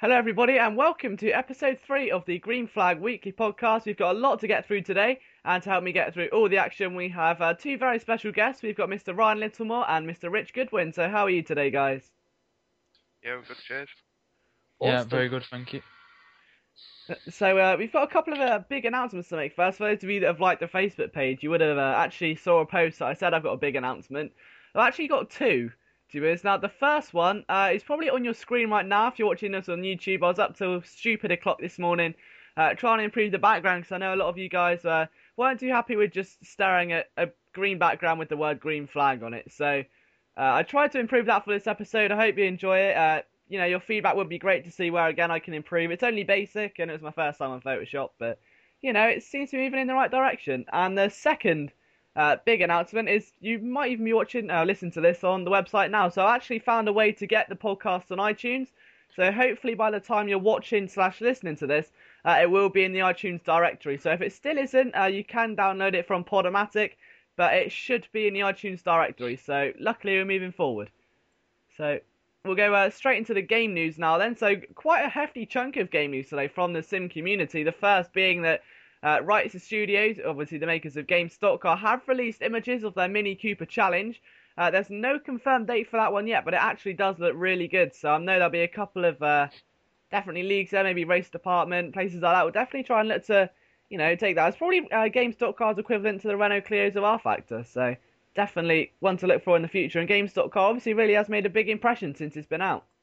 Hello, everybody, and welcome to episode 3 of the Green Flag Weekly podcast. We've got a lot to get through today, and to help me get through all the action, we have two very special guests. We've got Mr. Ryan Littlemore and Mr. Rich Goodwin. So, how are you today, guys? Yeah, we're good, cheers. Yeah, Awesome. very good, thank you. So, we've got a couple of big announcements to make. First, for those of you that have liked the Facebook page, you would have actually saw a post that I said I've got a big announcement. I've actually got two. Now, the first one is probably on your screen right now if you're watching us on YouTube. I was up till stupid o'clock this morning trying to improve the background because I know a lot of you guys weren't too happy with just staring at a green background with the word green flag on it. So I tried to improve that for this episode. I hope you enjoy it. Your feedback would be great to see where, again, I can improve. It's only basic and it was my first time on Photoshop, but, it seems to be moving in the right direction. And the second big announcement is you might even be watching, listen to this on the website now. So I actually found a way to get the podcast on iTunes. So hopefully by the time you're watching/listening to this, it will be in the iTunes directory. So if it still isn't, you can download it from Podomatic, but it should be in the iTunes directory. So luckily we're moving forward. So we'll go straight into the game news now then. So quite a hefty chunk of game news today from the sim community. The first being that Writers Studios, obviously the makers of GameStop, have released images of their Mini Cooper Challenge. There's no confirmed date for that one yet, but it actually does look really good. So I know there'll be a couple of definitely leagues there, maybe race department, places like that. We'll definitely try and look to, take that. It's probably GameStop equivalent to the Renault Clios of R-Factor. So definitely one to look for in the future. And GameStop obviously really has made a big impression since it's been out.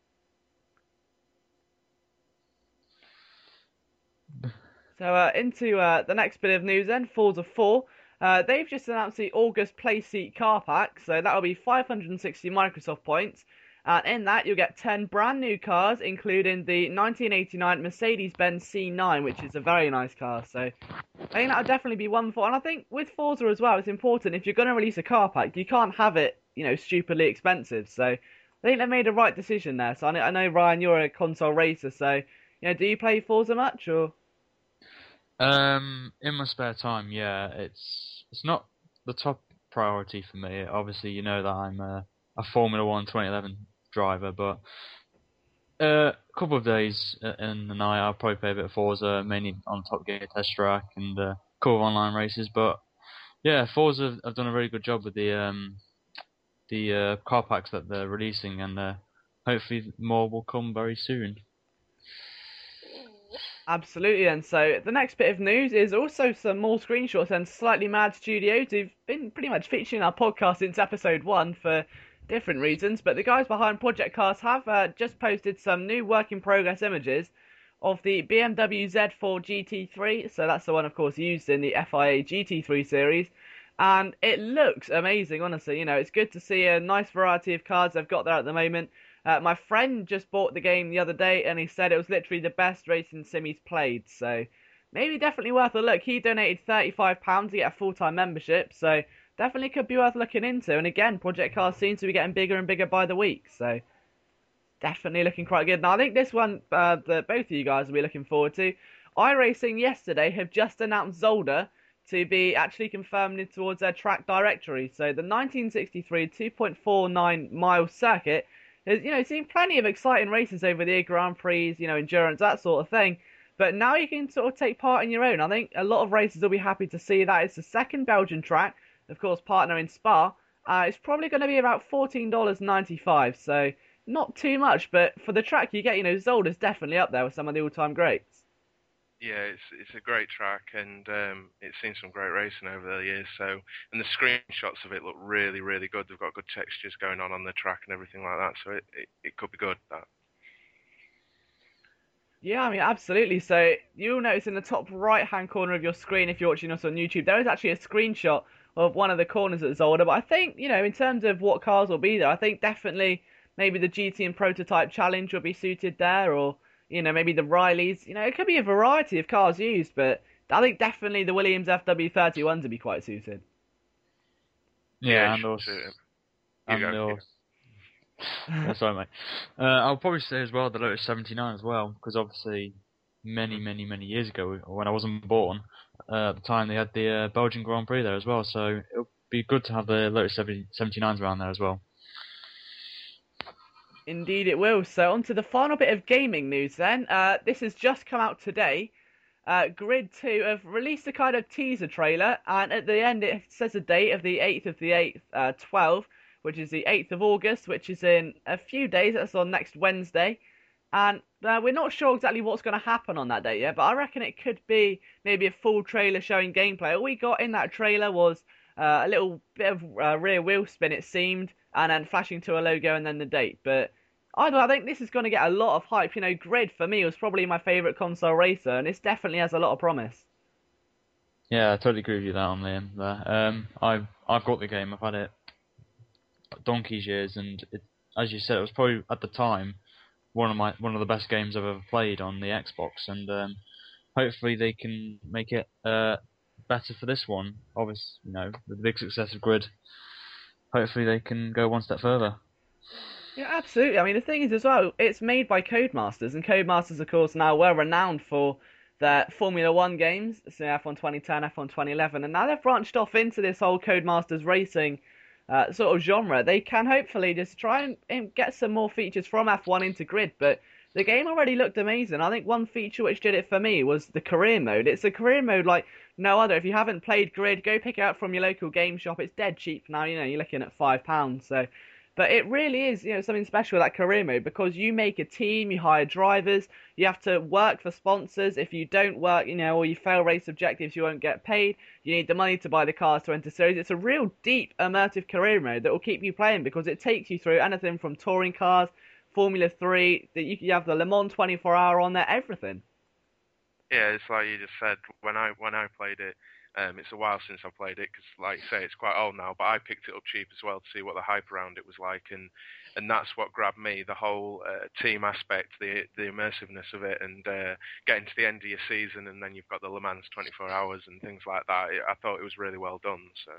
So into the next bit of news then, Forza 4. They've just announced the August Playseat car pack, so that'll be 560 Microsoft points. And in that, you'll get 10 brand new cars, including the 1989 Mercedes-Benz C9, which is a very nice car. So I think that'll definitely be one for. And I think with Forza as well, it's important if you're going to release a car pack, you can't have it, stupidly expensive. So I think they made a right decision there. So I know Ryan, you're a console racer, so do you play Forza much or? In my spare time, yeah, it's not the top priority for me. Obviously, you know that I'm a Formula One 2011 driver, but a couple of days in the night I'll probably play a bit of Forza, mainly on Top Gear Test Track and a couple of online races. But yeah, Forza have done a really good job with the car packs that they're releasing, and hopefully more will come very soon. Absolutely, and so the next bit of news is also some more screenshots and Slightly Mad Studios, who've been pretty much featuring our podcast since episode 1 for different reasons, but the guys behind Project Cars have just posted some new work-in-progress images of the BMW Z4 GT3, so that's the one, of course, used in the FIA GT3 series, and it looks amazing, honestly. It's good to see a nice variety of cars they've got there at the moment. My friend just bought the game the other day, and he said it was literally the best racing sim he's played. So maybe definitely worth a look. He donated £35 to get a full-time membership, so definitely could be worth looking into. And again, Project Cars seems to be getting bigger and bigger by the week, so definitely looking quite good. Now, I think this one that both of you guys will be looking forward to. iRacing yesterday have just announced Zolder to be actually confirmed towards their track directory. So the 1963 2.49 mile circuit has, seen plenty of exciting races over the year, Grand Prix, endurance, that sort of thing. But now you can sort of take part in your own. I think a lot of racers will be happy to see that. It's the second Belgian track, of course, partner in Spa. It's probably going to be about $14.95, so not too much. But for the track you get, Zolder's definitely up there with some of the all-time greats. Yeah, it's a great track, and it's seen some great racing over the years. So, and the screenshots of it look really, really good. They've got good textures going on the track and everything like that. So it could be good. That. Yeah, I mean, absolutely. So you'll notice in the top right-hand corner of your screen, if you're watching us on YouTube, there is actually a screenshot of one of the corners at Zolder. But I think, in terms of what cars will be there, I think definitely maybe the GT and Prototype Challenge will be suited there, or maybe the Rileys. It could be a variety of cars used, but I think definitely the Williams FW31s would be quite suited. Yeah, and also... sorry, mate. I'll probably say as well the Lotus 79 as well, because obviously many years ago, when I wasn't born, at the time they had the Belgian Grand Prix there as well, so it'll be good to have the Lotus 79s around there as well. Indeed, it will. So, on to the final bit of gaming news then. This has just come out today. Grid 2 have released a kind of teaser trailer, and at the end it says a date of the 8th of the 8th, 12, which is the 8th of August, which is in a few days. That's on next Wednesday. And we're not sure exactly what's going to happen on that date yet, but I reckon it could be maybe a full trailer showing gameplay. All we got in that trailer was a little bit of rear wheel spin, it seemed, and then flashing to a logo and then the date. But I think this is going to get a lot of hype. You know, Grid for me was probably my favourite console racer, and this definitely has a lot of promise. Yeah, I totally agree with you there on Liam. There, I've got the game. I've had it donkey's years, and as you said, it was probably at the time one of the best games I've ever played on the Xbox, and hopefully they can make it better for this one. Obviously, you know, with the big success of Grid, hopefully they can go one step further. Yeah, absolutely. I mean, the thing is as well, it's made by Codemasters, and Codemasters, of course, now well renowned for their Formula One games, so F1 2010, F1 2011, and now they've branched off into this whole Codemasters racing sort of genre. They can hopefully just try and get some more features from F1 into Grid, but the game already looked amazing. I think one feature which did it for me was the career mode. It's a career mode like no other. If you haven't played Grid, go pick it up from your local game shop. It's dead cheap now. You know, you're looking at £5. So, but it really is, you know, something special with that career mode because you make a team, you hire drivers, you have to work for sponsors. If you don't work, you know, or you fail race objectives, you won't get paid. You need the money to buy the cars to enter series. It's a real deep, immersive career mode that will keep you playing because it takes you through anything from touring cars, Formula 3, that you have the Le Mans 24-hour on there, everything. Yeah, it's like you just said. When I played it, it's a while since I played it because, like you say, it's quite old now. But I picked it up cheap as well to see what the hype around it was like, and that's what grabbed me. The whole team aspect, the immersiveness of it, and getting to the end of your season, and then you've got the Le Mans 24 hours and things like that. I thought it was really well done. So.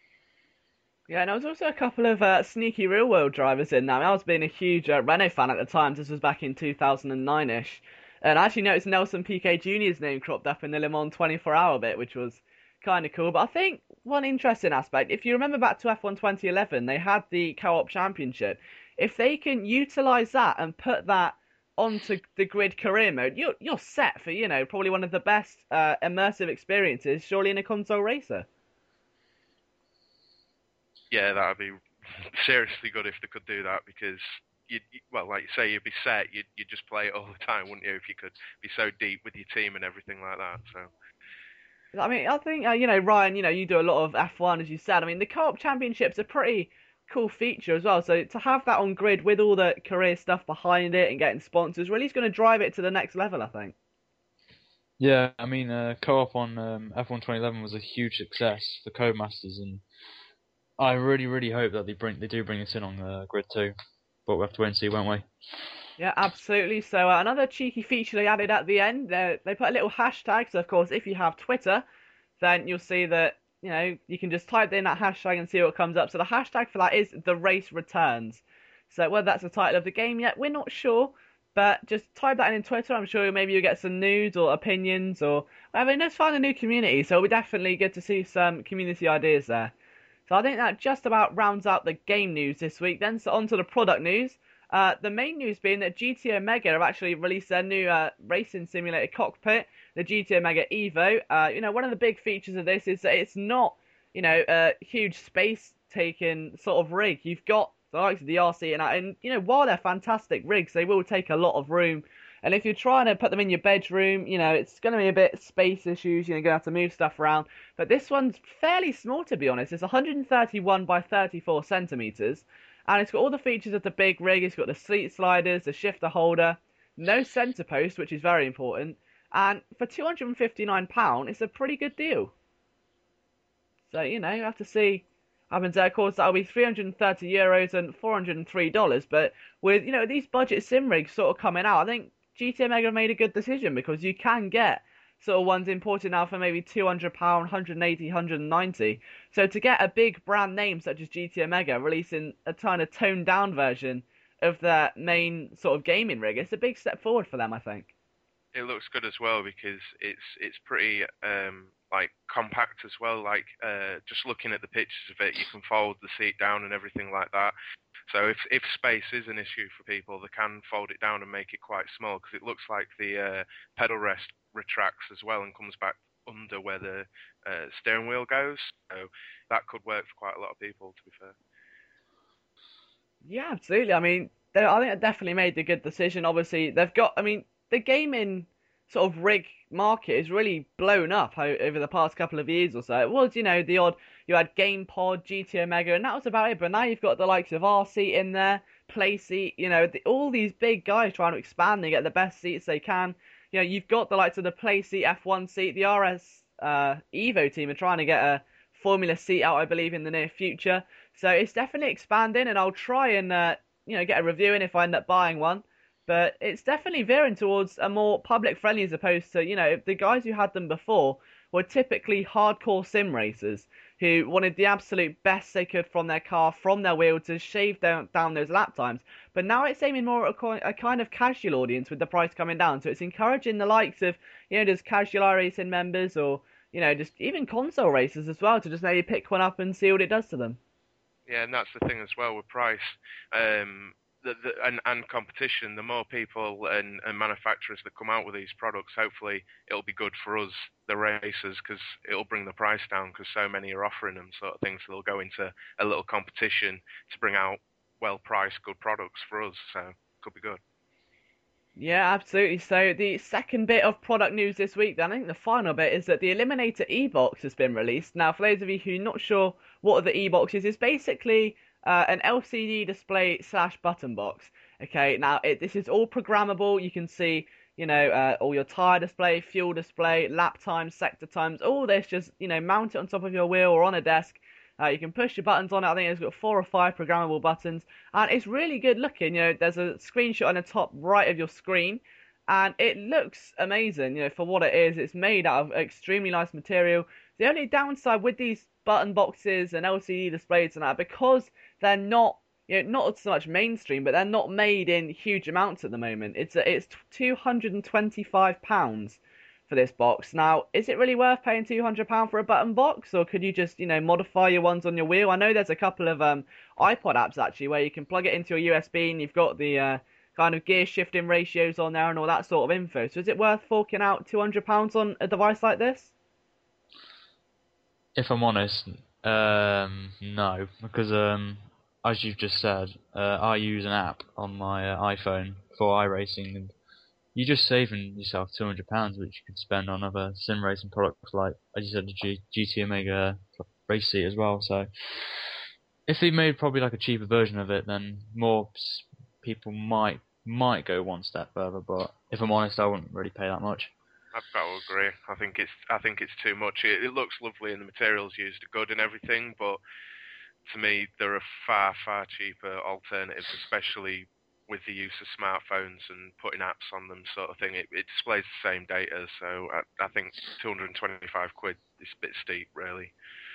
Yeah, and there was also a couple of sneaky real-world drivers in there. I was being a huge Renault fan at the time. This was back in 2009-ish. And I actually noticed Nelson Piquet Jr.'s name cropped up in the Le Mans 24-hour bit, which was kind of cool. But I think one interesting aspect, if you remember back to F1 2011, they had the Co-op Championship. If they can utilise that and put that onto the Grid career mode, you're set for, you know, probably one of the best immersive experiences, surely in a console racer. Yeah, that would be seriously good if they could do that because, well, like you say, you'd be set. You'd just play it all the time, wouldn't you, if you could be so deep with your team and everything like that. So. I mean, I think, you know, Ryan, you know, you do a lot of F1, as you said. I mean, the Co-op Championship's a pretty cool feature as well. So to have that on Grid with all the career stuff behind it and getting sponsors really is going to drive it to the next level, I think. Yeah, I mean, co-op on F1 2011 was a huge success for Codemasters, and I really, really hope that they do bring this in on Grid 2. But we'll have to wait and see, won't we? Yeah, absolutely. So another cheeky feature they added at the end, they put a little hashtag. So of course, if you have Twitter, then you'll see that, you know, you can just type in that hashtag and see what comes up. So the hashtag for that is The Race Returns. So whether that's the title of the game yet, we're not sure. But just type that in Twitter. I'm sure maybe you'll get some news or opinions or whatever. Let's find a new community. So it'll be definitely good to see some community ideas there. So I think that just about rounds out the game news this week then. So on to the product news. The main news being that GT Omega have actually released their new racing simulator cockpit, the GT Omega Evo. You know, one of the big features of this is that it's not, you know, a huge space-taking sort of rig. You've got the likes of the RC and you know, while they're fantastic rigs, they will take a lot of room. And if you're trying to put them in your bedroom, you know, it's going to be a bit space issues. You're going to have to move stuff around. But this one's fairly small, to be honest. It's 131 by 34 centimeters. And it's got all the features of the big rig. It's got the seat sliders, the shifter holder, no center post, which is very important. And for £259, it's a pretty good deal. So, you know, you have to see what happens there. Of course, that'll be €330 and $403. But with, you know, these budget sim rigs sort of coming out, I think GT Omega made a good decision because you can get sort of ones imported now for maybe £200, 180, 190. So to get a big brand name such as GT Omega releasing a kind of toned down version of their main sort of gaming rig, it's a big step forward for them, I think. It looks good as well because it's pretty like compact as well. Like just looking at the pictures of it, you can fold the seat down and everything like that. So if space is an issue for people, they can fold it down and make it quite small because it looks like the pedal rest retracts as well and comes back under where the steering wheel goes. So that could work for quite a lot of people, to be fair. Yeah, absolutely. I mean, I think they definitely made the good decision. Obviously, they've got. I mean, the gaming sort of rig market is really blown up over the past couple of years or so. It was, the odd. You had GamePod, GT Omega, and that was about it. But now you've got the likes of RSeat in there, PlaySeat. All these big guys trying to expand and get the best seats they can. You've got the likes of the PlaySeat F1 seat, the RS Evo team are trying to get a Formula seat out, I believe, in the near future. So it's definitely expanding, and I'll try and get a review in if I end up buying one. But it's definitely veering towards a more public friendly as opposed to the guys who had them before were typically hardcore sim racers who wanted the absolute best they could from their car, from their wheel to shave down those lap times. But now it's aiming more at a kind of casual audience with the price coming down. So it's encouraging the likes of just casual iRacing members or just even console racers as well to just maybe pick one up and see what it does to them. Yeah, and that's the thing as well with price and competition. The more people and manufacturers that come out with these products, hopefully it'll be good for us, the racers, because it'll bring the price down because so many are offering them sort of things. So they'll go into a little competition to bring out well-priced, good products for us. So it could be good. Yeah, absolutely. So the second bit of product news this week, then I think the final bit is that the Eliminator E-Box has been released. Now, for those of you who are not sure what the E-Box is, it's basically an LCD display / button box. Okay, now this is all programmable. You can see, all your tire display, fuel display, lap times, sector times, all this just, mount it on top of your wheel or on a desk. You can push your buttons on it. I think it's got 4 or 5 programmable buttons, and it's really good looking. There's a screenshot on the top right of your screen, and it looks amazing. For what it is, it's made out of extremely nice material. The only downside with these button boxes and LCD displays and that, because they're not, not so much mainstream, but they're not made in huge amounts at the moment. It's £225 for this box. Now, is it really worth paying £200 for a button box, or could you just, modify your ones on your wheel? I know there's a couple of iPod apps actually where you can plug it into your USB and you've got the kind of gear shifting ratios on there and all that sort of info. So is it worth forking out £200 on a device like this? If I'm honest, no, because as you've just said, I use an app on my iPhone for iRacing, and you're just saving yourself £200, which you could spend on other sim racing products like, as you said, the GT Omega race seat as well. So if they made probably like a cheaper version of it, then more people might go one step further. But if I'm honest, I wouldn't really pay that much. I've got to agree. I think it's too much. It looks lovely and the materials used are good and everything, but to me there are far cheaper alternatives, especially with the use of smartphones and putting apps on them, sort of thing. It displays the same data, so I think £225 is a bit steep, really.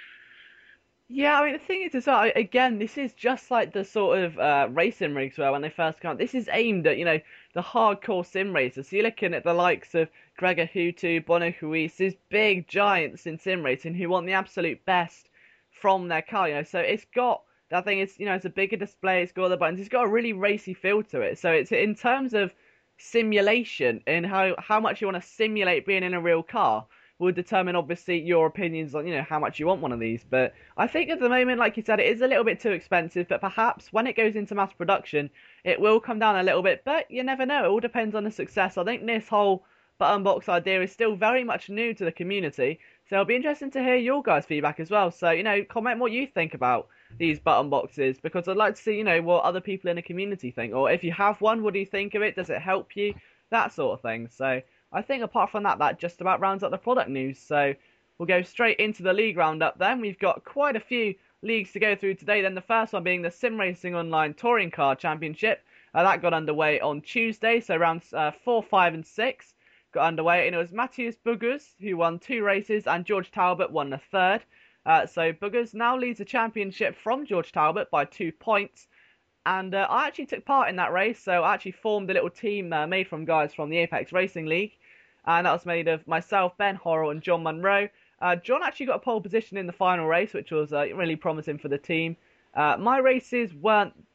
Yeah, I mean, the thing is as well, again, this is just like the sort of racing rigs where when they first come out, this is aimed at, the hardcore sim racers. So you're looking at the likes of Gregor Hutu, Bono Huis, these big giants in sim racing who want the absolute best from their car, So it's got, that thing is, it's a bigger display, it's got all the buttons, it's got a really racy feel to it. So it's in terms of simulation and how much you want to simulate being in a real car will determine obviously your opinions on how much you want one of these. But I think at the moment, like you said, it is a little bit too expensive, but perhaps when it goes into mass production it will come down a little bit, but you never know. It all depends on the success. I think this whole button box idea is still very much new to the community, so it'll be interesting to hear your guys' feedback as well. So comment what you think about these button boxes, because I'd like to see what other people in the community think, or if you have one, what do you think of it? Does it help you? That sort of thing. So I think apart from that just about rounds up the product news. So we'll go straight into the league roundup then. We've got quite a few leagues to go through today. Then the first one being the Sim Racing Online Touring Car Championship. That got underway on Tuesday, so rounds 4, 5 and 6 got underway, and it was Matthias Buggers who won 2 races and George Talbot won the third. So Buggers now leads the championship from George Talbot by 2 points. And I actually took part in that race, so I actually formed a little team made from guys from the Apex Racing League. And that was made of myself, Ben Horrell and John Munro. John actually got a pole position in the final race, which was really promising for the team. My races weren't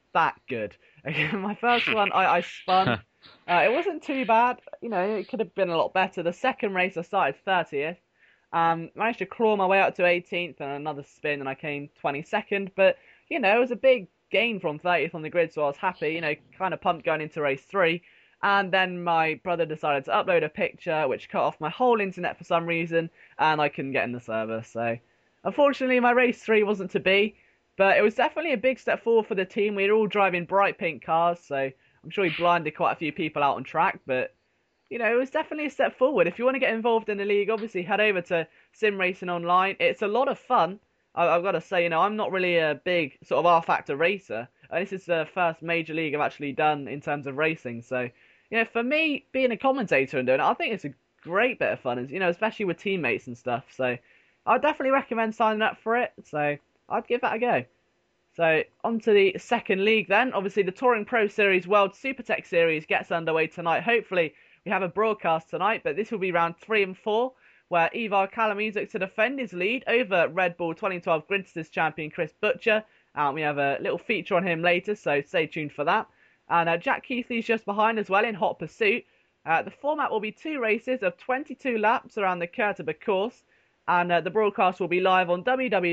that good. Again, my first one, I spun. It wasn't too bad. You know, it could have been a lot better. The second race, I started 30th. Managed to claw my way up to 18th and another spin, and I came 22nd. But, you know, it was a big gain from 30th on the grid, so I was happy. You know, kind of pumped going into race 3. And then my brother decided to upload a picture, which cut off my whole internet for some reason, and I couldn't get in the server. So, unfortunately, my race 3 wasn't to be. But it was definitely a big step forward for the team. We were all driving bright pink cars, so I'm sure he blinded quite a few people out on track. But, you know, it was definitely a step forward. If you want to get involved in the league, obviously head over to Sim Racing Online. It's a lot of fun. I've got to say, you know, I'm not really a big sort of R-Factor racer. This is the first major league I've actually done in terms of racing. So, you know, for me, being a commentator and doing it, I think it's a great bit of fun, you know, especially with teammates and stuff. So, I'd definitely recommend signing up for it. So, I'd give that a go. So, on to the second league then. Obviously, the Touring Pro Series World Supertech Series gets underway tonight. Hopefully, we have a broadcast tonight, but this will be round 3 and 4, where Ivar Kalamies looks to defend his lead over Red Bull 2012 Gridsters champion Chris Butcher. We have a little feature on him later, so stay tuned for that. And Jack Keithley's just behind as well in hot pursuit. The format will be 2 races of 22 laps around the Kurtenbach course, and the broadcast will be live on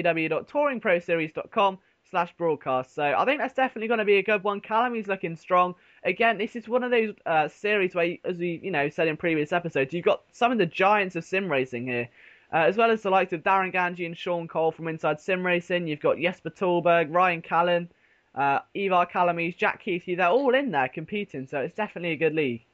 www.touringproseries.com/broadcast. So I think that's definitely going to be a good one. Calamy's looking strong. Again, this is one of those series where, as we said in previous episodes, you've got some of the giants of sim racing here, as well as the likes of Darren Ganji and Sean Cole from Inside Sim Racing. You've got Jesper Tolberg, Ryan Callan, Ivar Kalamies, Jack Keithley. They're all in there competing, so it's definitely a good league.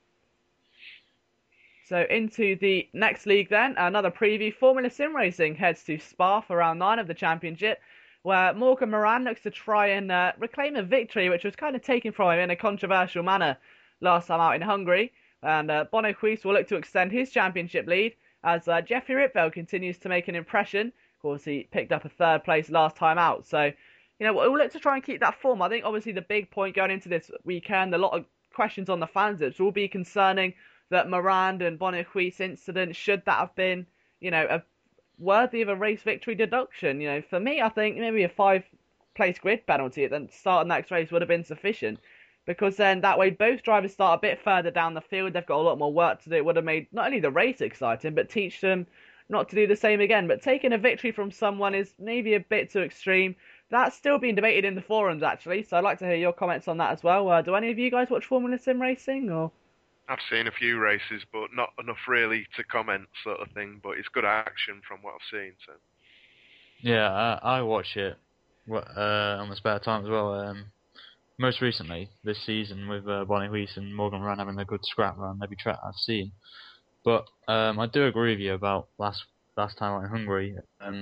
So into the next league then, another preview. Formula Sim Racing heads to Spa for round 9 of the championship, where Morgan Moran looks to try and reclaim a victory which was kind of taken from him in a controversial manner last time out in Hungary. And Bono Huis will look to extend his championship lead as Jeffrey Ripveld continues to make an impression. Of course, he picked up a 3rd place last time out. So, you know, we'll look to try and keep that form. I think obviously the big point going into this weekend, a lot of questions on the fans will be concerning that Moran and Bono Huis incident. Should that have been, you know, worthy of a race victory deduction? You know, for me, I think maybe a 5-place grid penalty at the start of the next race would have been sufficient, because then that way both drivers start a bit further down the field. They've got a lot more work to do. It would have made not only the race exciting, but teach them not to do the same again. But taking a victory from someone is maybe a bit too extreme. That's still being debated in the forums, actually, so I'd like to hear your comments on that as well. Do any of you guys watch Formula Sim Racing, or...? I've seen a few races, but not enough really to comment, sort of thing. But it's good action from what I've seen. So. Yeah, I watch it on my spare time as well. Most recently this season with Bonnie Huis and Morgan Moran having a good scrap around every track I've seen. But I do agree with you about last time out in Hungary.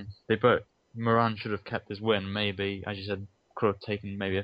Moran should have kept his win. Maybe, as you said, could have taken maybe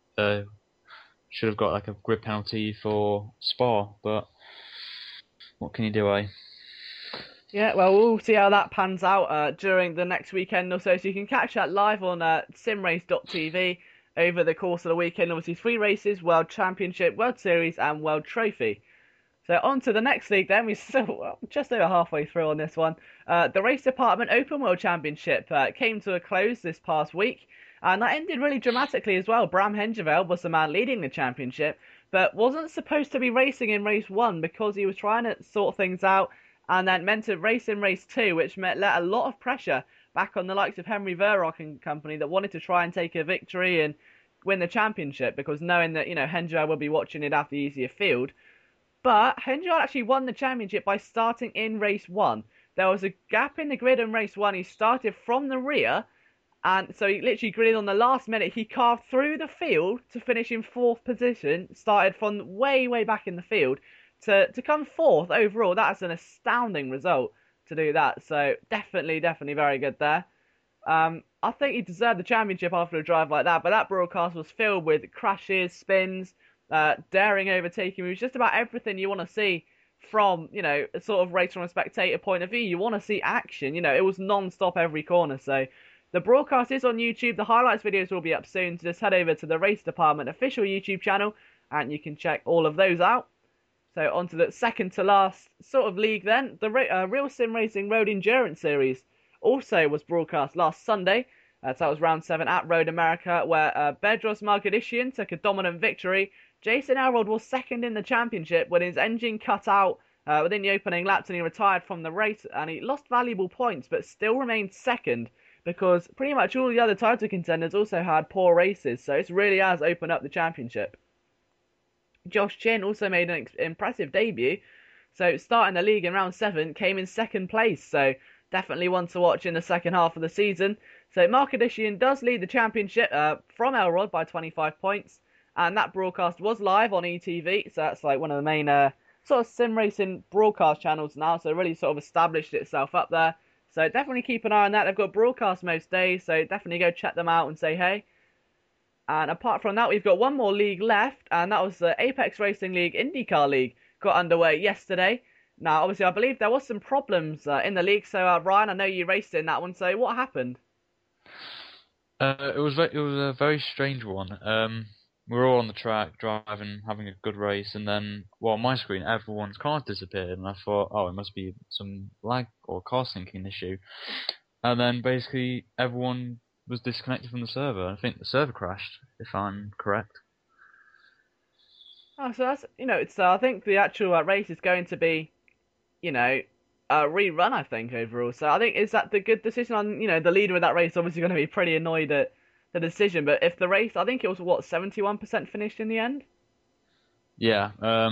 should have got like a grid penalty for Spa, but what can you do, eh? Yeah, well, we'll see how that pans out during the next weekend or so. So you can catch that live on simrace.tv over the course of the weekend. Obviously, 3 races: World Championship, World Series, and World Trophy. So on to the next league then. We're still just over halfway through on this one. The Race Department Open World Championship came to a close this past week. And that ended really dramatically as well. Bram Hengeveld was the man leading the championship, but wasn't supposed to be racing in race 1 because he was trying to sort things out, and then meant to race in race 2, which let a lot of pressure back on the likes of Henry Verrock and company that wanted to try and take a victory and win the championship, because knowing that, you know, Hengeveld will be watching it have the easier field. But Hengeveld actually won the championship by starting in race 1. There was a gap in the grid in race 1. He started from the rear, and so he literally gridded on the last minute. He carved through the field to finish in 4th position, started from way, way back in the field to come 4th overall. That's an astounding result to do that. So definitely very good there. I think he deserved the championship after a drive like that, but that broadcast was filled with crashes, spins, daring overtaking. It was just about everything you want to see from, you know, a sort of race from a spectator point of view. You want to see action. You know, it was non-stop every corner, so... The broadcast is on YouTube. The highlights videos will be up soon, so just head over to the Race Department official YouTube channel and you can check all of those out. So on to the second to last sort of league then. The Real Sim Racing Road Endurance Series also was broadcast last Sunday. So that was round 7 at Road America, where Bedros Margadishian took a dominant victory. Jason Elrod was second in the championship when his engine cut out within the opening laps and he retired from the race, and he lost valuable points but still remained second because pretty much all the other title contenders also had poor races, so it really has opened up the championship. Josh Chin also made an impressive debut, so starting the league in round 7, came in second place, so definitely one to watch in the second half of the season. So Markadishian does lead the championship from Elrod by 25 points, and that broadcast was live on ETV, so that's like one of the main sort of sim racing broadcast channels now, so it really sort of established itself up there. So definitely keep an eye on that. They've got broadcasts most days, so definitely go check them out and say hey. And apart from that, we've got one more league left, and that was the Apex Racing League IndyCar League. Got underway yesterday. Now, obviously, I believe there was some problems in the league. So, Ryan, I know you raced in that one. So, what happened? It was a very strange one. We were all on the track, driving, having a good race, and then, well, on my screen, everyone's cars disappeared, and I thought, oh, it must be some lag or car syncing issue. And then, basically, everyone was disconnected from the server. I think the server crashed, if I'm correct. Oh, so that's, it's, I think the actual race is going to be, a rerun, I think, overall. So I think, is that the good decision on, the leader of that race obviously going to be pretty annoyed at the decision, but if the race, I think it was, 71% finished in the end? Yeah,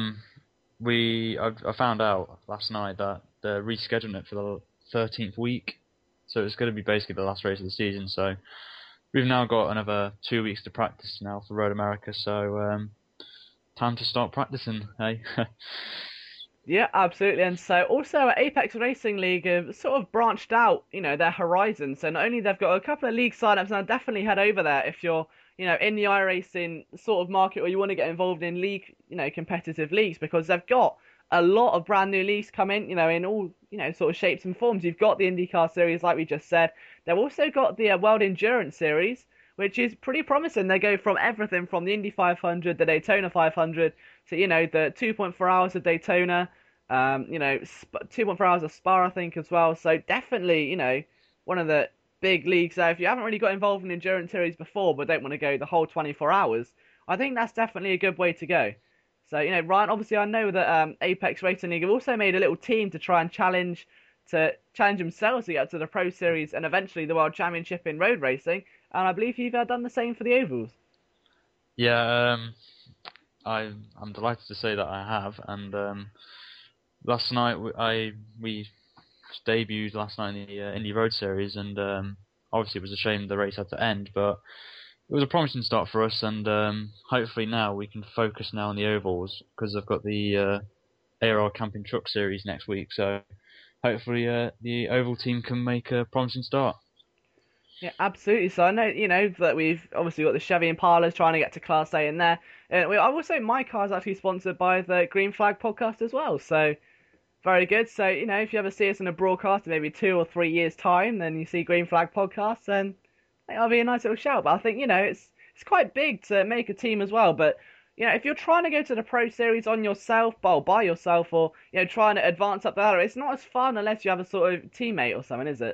I found out last night that they're rescheduling it for the 13th week, so it's going to be basically the last race of the season, so we've now got another 2 weeks to practice now for Road America, so time to start practicing, hey? Yeah, absolutely. And so also Apex Racing League have sort of branched out, their horizons. So not only they've got a couple of league signups, and I'll definitely head over there if you're, in the iRacing sort of market or you want to get involved in league, competitive leagues, because they've got a lot of brand new leagues coming, in all, sort of shapes and forms. You've got the IndyCar series, like we just said. They've also got the World Endurance series, which is pretty promising. They go from everything from the Indy 500, the Daytona 500, to, the 2.4 hours of Daytona, 2.4 hours of Spa, I think, as well. So definitely, one of the big leagues there. If you haven't really got involved in endurance series before, but don't want to go the whole 24 hours, I think that's definitely a good way to go. So, Ryan, obviously I know that Apex Racing League have also made a little team to try and challenge themselves to get up to the Pro Series and eventually the World Championship in road racing. And I believe you've done the same for the ovals. Yeah, I'm delighted to say that I have. And last night we debuted last night in the Indy Road Series, and obviously it was a shame the race had to end, but it was a promising start for us. And hopefully now we can focus now on the ovals because I've got the ARL Camping Truck Series next week. So hopefully the oval team can make a promising start. Yeah, absolutely. So I know, that we've obviously got the Chevy Impalas trying to get to Class A in there. I will say my car is actually sponsored by the Green Flag podcast as well. So very good. So, if you ever see us in a broadcast in maybe 2 or 3 years' time, then you see Green Flag podcast, then that'll be a nice little shout. But I think, it's quite big to make a team as well. But, if you're trying to go to the Pro Series on yourself, by yourself, or, trying to advance up the ladder, it's not as fun unless you have a sort of teammate or something, is it?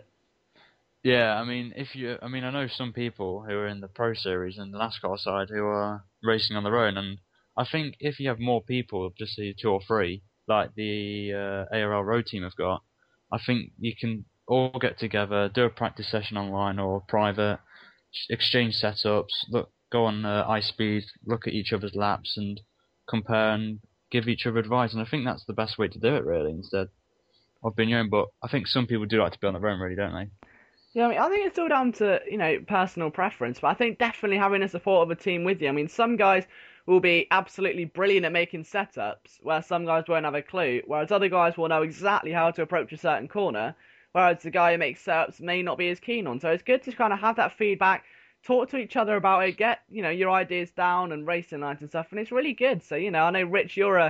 Yeah, I mean, I know some people who are in the Pro Series and the NASCAR side who are racing on their own, and I think if you have more people, just say 2 or 3, like the ARL Road team have got, I think you can all get together, do a practice session online or private, exchange setups, go on iSpeed, look at each other's laps and compare and give each other advice, and I think that's the best way to do it, really, instead of being your own. But I think some people do like to be on their own, really, don't they? Yeah, I think it's all down to, personal preference, but I think definitely having the support of a team with you. I mean, some guys will be absolutely brilliant at making setups, where some guys won't have a clue, whereas other guys will know exactly how to approach a certain corner, whereas the guy who makes setups may not be as keen on. So it's good to kind of have that feedback, talk to each other about it, get, your ideas down and racing lines and stuff, and it's really good. So, I know, Rich, you're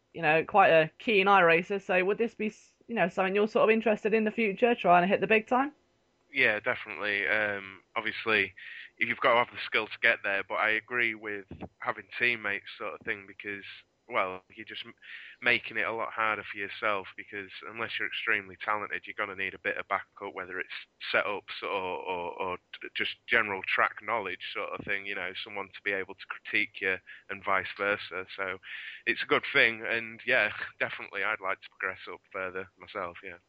quite a keen iRacer, so would this be, something you're sort of interested in the future, trying to hit the big time? Yeah, definitely. Obviously, you've got to have the skill to get there, but I agree with having teammates sort of thing because well, you're just making it a lot harder for yourself, because unless you're extremely talented, you're going to need a bit of backup, whether it's setups or just general track knowledge sort of thing, someone to be able to critique you and vice versa. So it's a good thing, and yeah, definitely I'd like to progress up further myself, yeah.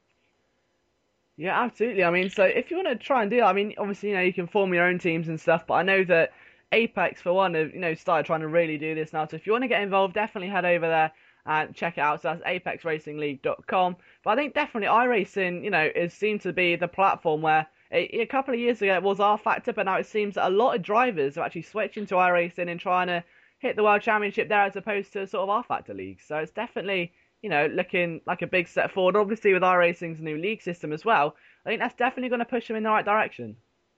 Yeah, absolutely. I mean, so if you want to try and do that, I mean, obviously, you can form your own teams and stuff, but I know that Apex, for one, have, started trying to really do this now. So if you want to get involved, definitely head over there and check it out. So that's apexracingleague.com. But I think definitely iRacing, it seemed to be the platform where a couple of years ago it was rFactor, but now it seems that a lot of drivers are actually switching to iRacing and trying to hit the World Championship there as opposed to sort of rFactor leagues. So it's definitely looking like a big step forward. Obviously, with iRacing's new league system as well, I think that's definitely going to push them in the right direction.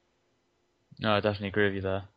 No, I definitely agree with you there.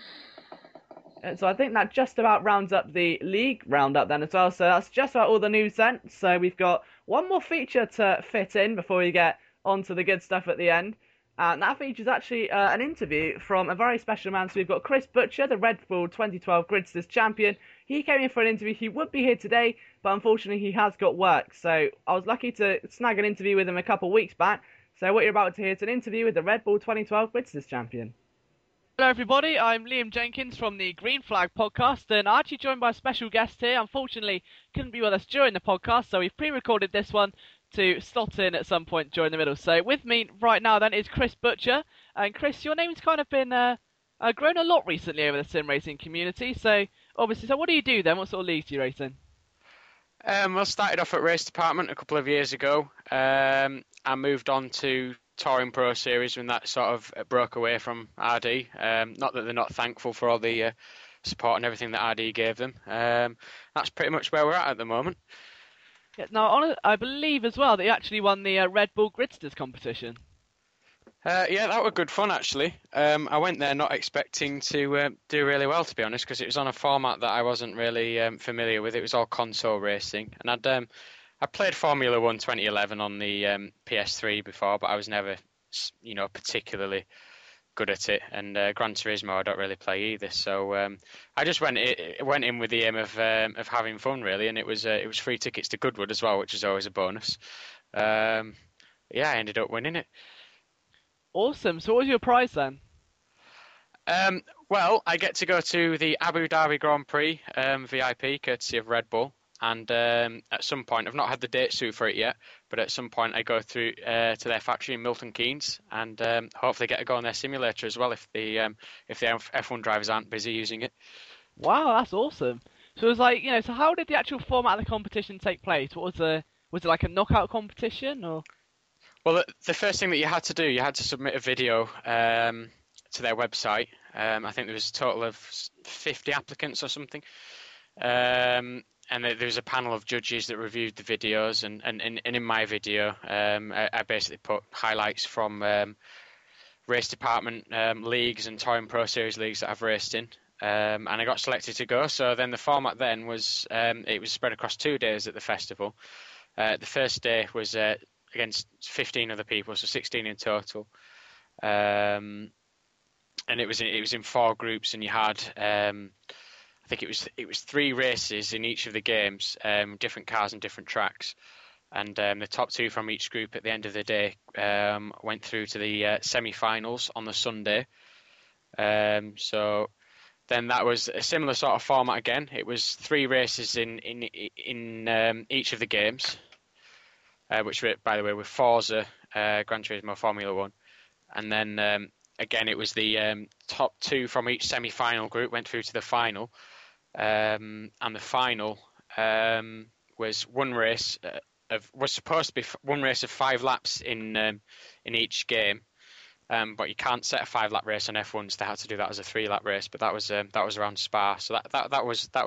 And so I think that just about rounds up the league roundup then as well. So that's just about all the news then. So we've got one more feature to fit in before we get onto the good stuff at the end. And that feature is actually an interview from a very special man. So we've got Chris Butcher, the Red Bull 2012 Gridsters champion. He came in for an interview. He would be here today, but unfortunately he has got work. So I was lucky to snag an interview with him a couple of weeks back. So what you're about to hear is an interview with the Red Bull 2012 Gridsters champion. Hello everybody, I'm Liam Jenkins from the Green Flag podcast, and I'm actually joined by a special guest here. Unfortunately, couldn't be with us during the podcast, so we've pre-recorded this one to slot in at some point during the middle. So with me right now then is Chris Butcher, and Chris, your name's kind of been grown a lot recently over the sim racing community. So obviously, what do you do then? What sort of leagues do you race in? I started off at Race Department a couple of years ago. I moved on to Touring Pro Series when that sort of broke away from RD. Not that they're not thankful for all the support and everything that RD gave them. That's pretty much where we're at the moment. Yeah, now, I believe as well that you actually won the Red Bull Gridsters competition. Yeah, that was good fun actually. I went there not expecting to do really well, to be honest, because it was on a format that I wasn't really familiar with. It was all console racing, and I played Formula 1 2011 on the PS3 before, but I was never, particularly good at it. And Gran Turismo I don't really play either, so I just went in with the aim of having fun really, and it was free tickets to Goodwood as well, which is always a bonus. Yeah, I ended up winning it. Awesome. So what was your prize then? Well, I get to go to the Abu Dhabi Grand Prix VIP, courtesy of Red Bull. And at some point, I've not had the date suit for it yet, but at some point I go through to their factory in Milton Keynes and hopefully get to go on their simulator as well if the F1 drivers aren't busy using it. Wow, that's awesome. So it was like, so how did the actual format of the competition take place? Was it like a knockout competition or? Well, the first thing that you had to do, you had to submit a video to their website. I think there was a total of 50 applicants or something. And there was a panel of judges that reviewed the videos, and in my video, I basically put highlights from race department leagues and Touring Pro Series leagues that I've raced in, and I got selected to go. So then the format then was it was spread across 2 days at the festival. The first day was against 15 other people, so 16 in total, and it was in 4 groups, and you had. I think it was 3 races in each of the games, different cars and different tracks, and the top 2 from each group at the end of the day went through to the semi-finals on the Sunday. So then that was a similar sort of format again. It was 3 races in each of the games, which were, by the way, with Forza, Gran Turismo, Formula 1, and then again it was the top 2 from each semi-final group went through to the final. And the final was one race was supposed to be one race of 5 laps in each game, but you can't set a 5-lap race on F1, so they had to do that as a 3-lap race. But that was around Spa, so that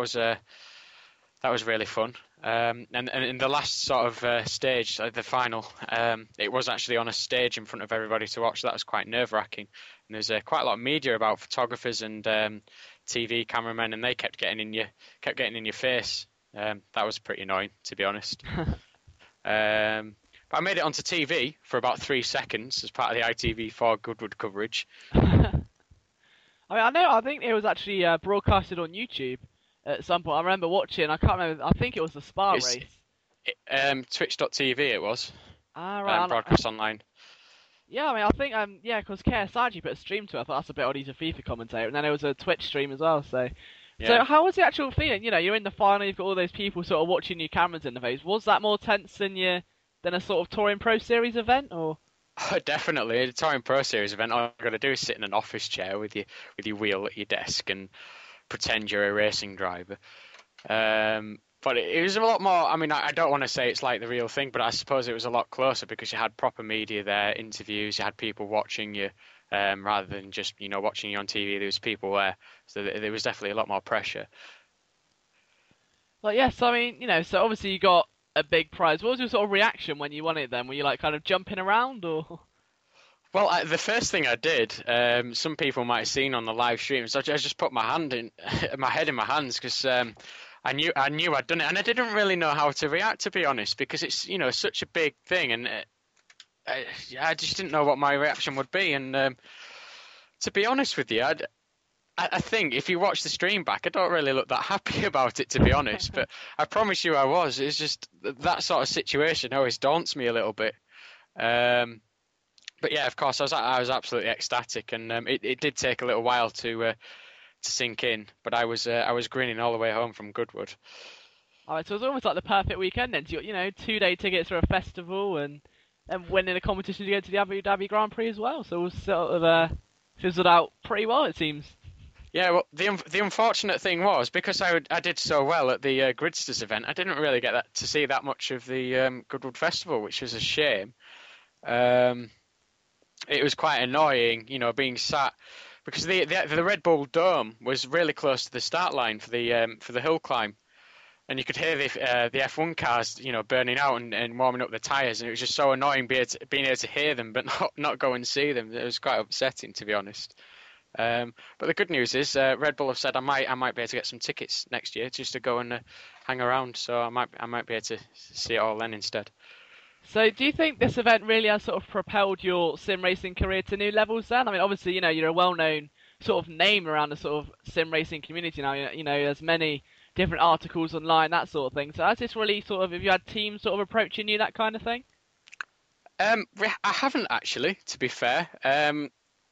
was really fun. And in the last sort of stage, the final, it was actually on a stage in front of everybody to watch. So that was quite nerve-wracking. And there's quite a lot of media about photographers and TV cameramen, and they kept getting in your face. That was pretty annoying, to be honest. But I made it onto TV for about 3 seconds as part of the ITV4 Goodwood coverage. I think it was actually broadcasted on YouTube. at some point. I remember watching. I can't remember. I think it was the Spa It's- race. Twitch.tv it was. Ah, right. Broadcast online. Yeah, I mean, I think yeah, because KSI put a stream to it. I thought that's a bit odd. He's a FIFA commentator, and then there was a Twitch stream as well. So Yeah. how was the actual feeling? You know, you're in the final. You've got all those people sort of watching you, cameras in the face. Was that more tense than a sort of Touring Pro Series event, or? Definitely, a Touring Pro Series event. All you've got to do is sit in an office chair with your wheel at your desk and pretend you're a racing driver. But it was a lot more. I mean, I don't want to say it's like the real thing, but I suppose it was a lot closer because you had proper media there, interviews, you had people watching you, rather than just watching you on TV. There was people there, so there was definitely a lot more pressure. Well, yes, I mean, so obviously you got a big prize. What was your sort of reaction when you won it then? Were you like kind of jumping around or? Well, the first thing I did, some people might have seen on the live stream, so I just put my head in my hands because I knew I'd done it, and I didn't really know how to react, to be honest, because it's such a big thing, and I just didn't know what my reaction would be. And to be honest with you, I think if you watch the stream back, I don't really look that happy about it, to be honest. But I promise you, I was. It's just that sort of situation always daunts me a little bit. But yeah, of course, I was absolutely ecstatic, and it did take a little while to sink in. But I was grinning all the way home from Goodwood. All right, so it was almost like the perfect weekend then. So you got 2-day tickets for a festival and winning a competition to go to the Abu Dhabi Grand Prix as well. So it was sort of fizzled out pretty well, it seems. Yeah, well, the unfortunate thing was because I did so well at the Gridsters event, I didn't really get to see that much of the Goodwood Festival, which was a shame. It was quite annoying, being sat because the Red Bull Dome was really close to the start line for the hill climb, and you could hear the F1 cars, burning out and warming up the tyres, and it was just so annoying being able to hear them but not go and see them. It was quite upsetting, to be honest. But the good news is Red Bull have said I might be able to get some tickets next year just to go and hang around, so I might be able to see it all then instead. So do you think this event really has sort of propelled your sim racing career to new levels then? I mean, obviously, you're a well-known sort of name around the sort of sim racing community now. There's many different articles online, that sort of thing. So has this really sort of, have you had teams sort of approaching you, that kind of thing? I haven't actually, to be fair. And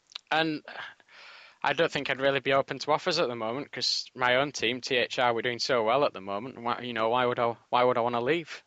I don't think I'd really be open to offers at the moment because my own team, THR, we're doing so well at the moment. Why would I want to leave?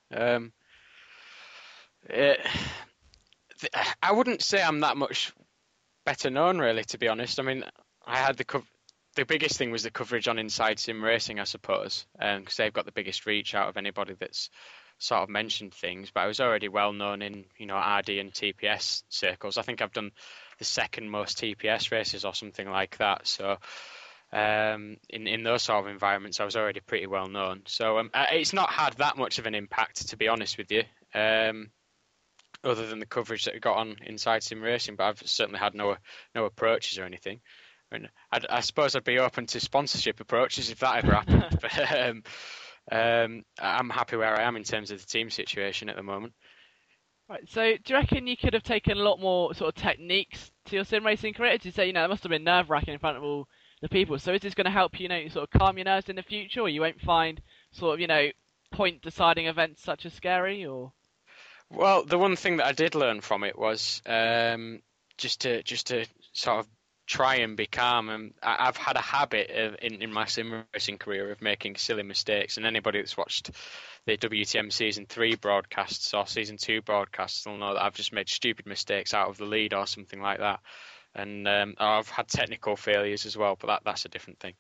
I wouldn't say I'm that much better known, really, to be honest. I mean, I had the biggest thing was the coverage on Inside Sim Racing, I suppose, because they've got the biggest reach out of anybody that's sort of mentioned things. But I was already well known in RD and TPS circles. I think I've done the second most TPS races or something like that. So in those sort of environments, I was already pretty well known. So it's not had that much of an impact, to be honest with you. Other than the coverage that we got on Inside Sim Racing, but I've certainly had no approaches or anything. I mean, I suppose I'd be open to sponsorship approaches if that ever happened. But I'm happy where I am in terms of the team situation at the moment. Right. So do you reckon you could have taken a lot more sort of techniques to your sim racing career? Did you say, it must have been nerve-wracking in front of all the people. So is this going to help you, sort of calm your nerves in the future, or you won't find sort of, point-deciding events such as scary, or? Well, the one thing that I did learn from it was just to sort of try and be calm. And I've had a habit in my sim racing career of making silly mistakes. And anybody that's watched the WTM Season 3 broadcasts or Season 2 broadcasts will know that I've just made stupid mistakes out of the lead or something like that. And I've had technical failures as well, but that's a different thing.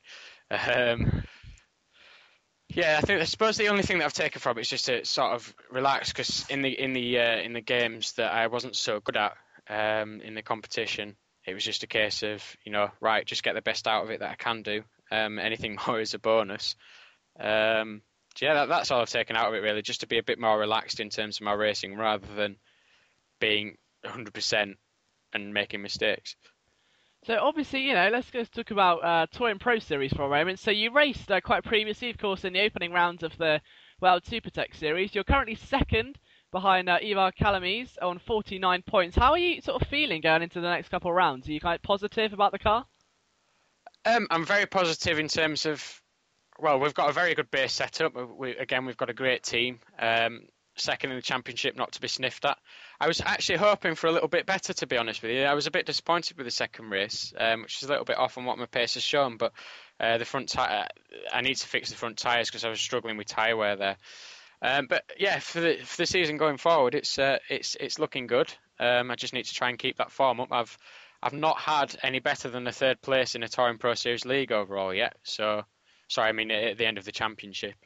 Yeah, I suppose the only thing that I've taken from it is just to sort of relax, because in the games that I wasn't so good at in the competition, it was just a case of right, just get the best out of it that I can do. Anything more is a bonus. Yeah, that's all I've taken out of it really, just to be a bit more relaxed in terms of my racing rather than being 100% and making mistakes. So obviously, let's just talk about Touring Pro Series for a moment. So you raced quite previously, of course, in the opening rounds of the World Supertech Series. You're currently second behind Ivar Calamise on 49 points. How are you sort of feeling going into the next couple of rounds? Are you kind of positive about the car? I'm very positive in terms of Well, we've got a very good base setup. We've got a great team. Second in the championship, not to be sniffed at. I was actually hoping for a little bit better, to be honest with you. I was a bit disappointed with the second race, which is a little bit off on what my pace has shown. But the front tire, I need to fix the front tyres because I was struggling with tyre wear there. But yeah, for the season going forward, it's looking good. I just need to try and keep that form up. I've not had any better than a third place in a Touring Pro Series League overall yet. At the end of the championship.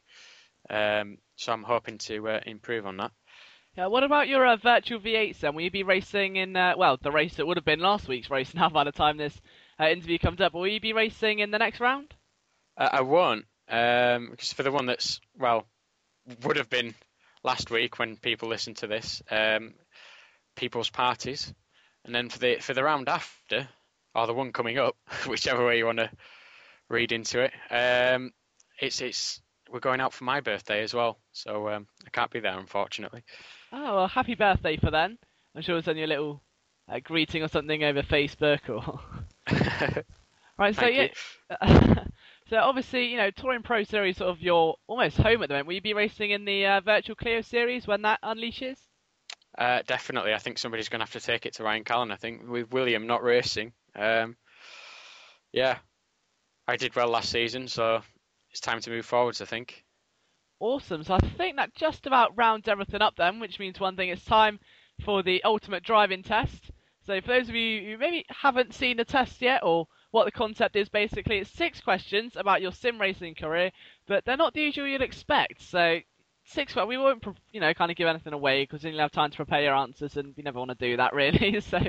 So I'm hoping to improve on that. Yeah, what about your virtual V8s then? Will you be racing in, the race that would have been last week's race now by the time this interview comes up? Will you be racing in the next round? I won't, because for the one that's, would have been last week when people listen to this, People's Parties. And then for the round after, or the one coming up, whichever way you want to read into it, we're going out for my birthday as well, so I can't be there, unfortunately. Oh, well, happy birthday for then. I'm sure we'll send you a little greeting or something over Facebook or... Right, so Thank yeah. So obviously, Touring Pro Series sort of your almost home at the moment. Will you be racing in the Virtual Clio Series when that unleashes? Definitely. I think somebody's going to have to take it to Ryan Callan, I think, with William not racing. Yeah, I did well last season, so it's time to move forwards, I think. Awesome. So I think that just about rounds everything up then, which means one thing, it's time for the ultimate driving test. So for those of you who maybe haven't seen the test yet, or what the concept is, basically, it's 6 questions about your sim racing career, but they're not the usual you'd expect. So we won't, kind of give anything away because then you'll have time to prepare your answers, and we never want to do that really. So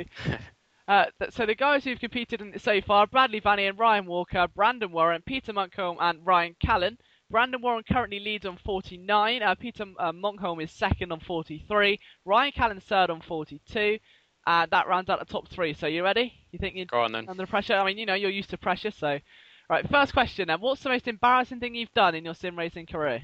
the guys who've competed in it so far: Bradley Vanian, Ryan Walker, Brandon Warren, Peter Monkholm, and Ryan Callan. Brandon Warren currently leads on 49. Peter Monkholm is second on 43. Ryan Callan's third on 42. That rounds out the top 3. So you ready? You think you're Go on then. under pressure? I mean, you're used to pressure. So, right, first question then. What's the most embarrassing thing you've done in your sim racing career?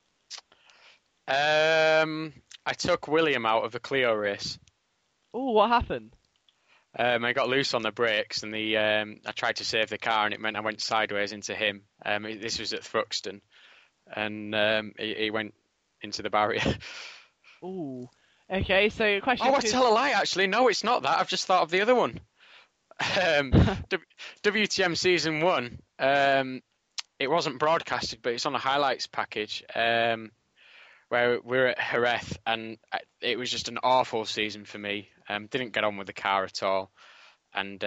I took William out of the Clio race. Oh, what happened? I got loose on the brakes, and I tried to save the car, and it meant I went sideways into him. This was at Thruxton, and he went into the barrier. Ooh. Okay, so question. I tell a lie. Actually, no, it's not that. I've just thought of the other one. WTM Season 1. It wasn't broadcasted, but it's on a highlights package. Where we're at Jerez, and it was just an awful season for me. Didn't get on with the car at all, and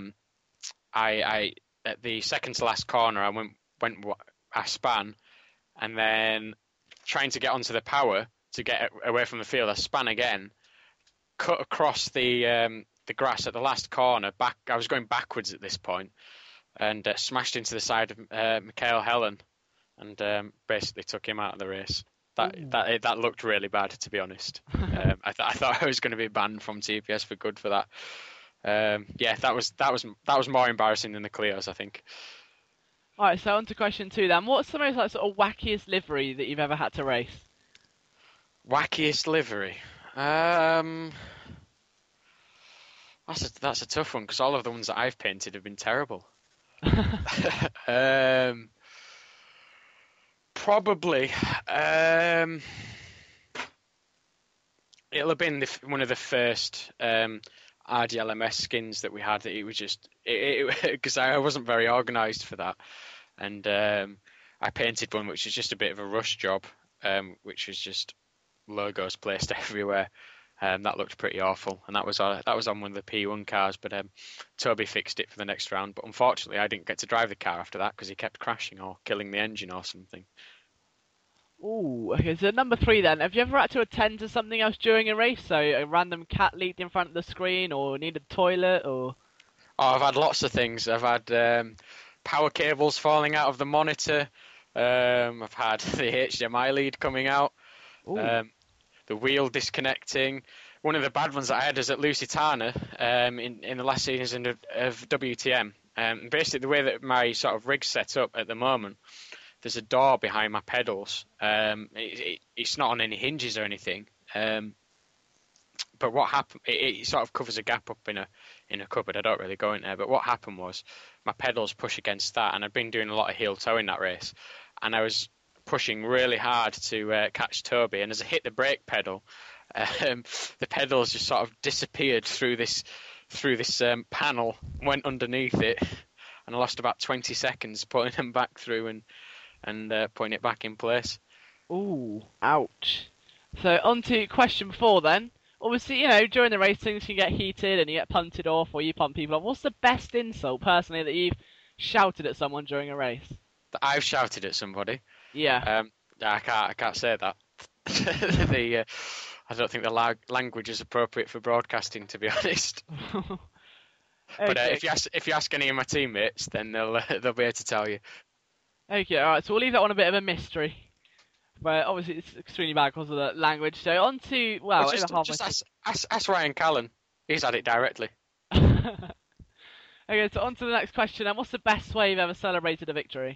I at the second to last corner I span, and then trying to get onto the power to get away from the field, I span again, cut across the grass at the last corner. I was going backwards at this point, and smashed into the side of Michael Helen, and basically took him out of the race. That looked really bad, to be honest. I thought I was going to be banned from TPS for good for that. That was more embarrassing than the Clios, I think. All right, so on to question 2 then. What's the most sort of wackiest livery that you've ever had to race? Wackiest livery? That's a tough one because all of the ones that I've painted have been terrible. Probably. It'll have been one of the first RDLMS skins that we had. That it was just because I wasn't very organised for that, and I painted one which was just a bit of a rush job, which was just logos placed everywhere. That looked pretty awful, and that was on one of the P1 cars. But Toby fixed it for the next round. But unfortunately, I didn't get to drive the car after that because he kept crashing or killing the engine or something. Ooh, okay. So number 3 then. Have you ever had to attend to something else during a race? So a random cat leaked in front of the screen, or needed a toilet, or? Oh, I've had lots of things. I've had power cables falling out of the monitor. I've had the HDMI lead coming out. The wheel disconnecting. One of the bad ones that I had is at Lusitana in the last season of WTM. Basically, the way that my sort of rig's set up at the moment, there's a door behind my pedals. It's not on any hinges or anything. But what happened? It sort of covers a gap up in a cupboard. I don't really go in there. But what happened was my pedals push against that, and I'd been doing a lot of heel toe in that race. and I was pushing really hard to catch Toby, and as I hit the brake pedal, the pedals just sort of disappeared through this panel, went underneath it, and I lost about 20 seconds putting them back through and putting it back in place. Ooh, ouch. So on to question 4 then. Obviously, during the race things can get heated and you get punted off or you punt people off. What's the best insult, personally, that you've shouted at someone during a race? That I've shouted at somebody? Yeah. I can't say that. I don't think the language is appropriate for broadcasting, to be honest. Okay. But if you ask any of my teammates, then they'll be able to tell you. Okay, alright, so we'll leave that one a bit of a mystery. But obviously it's extremely bad because of the language. So on to, just ask Ryan Callan. He's had it directly. Okay, so on to the next question. And what's the best way you've ever celebrated a victory?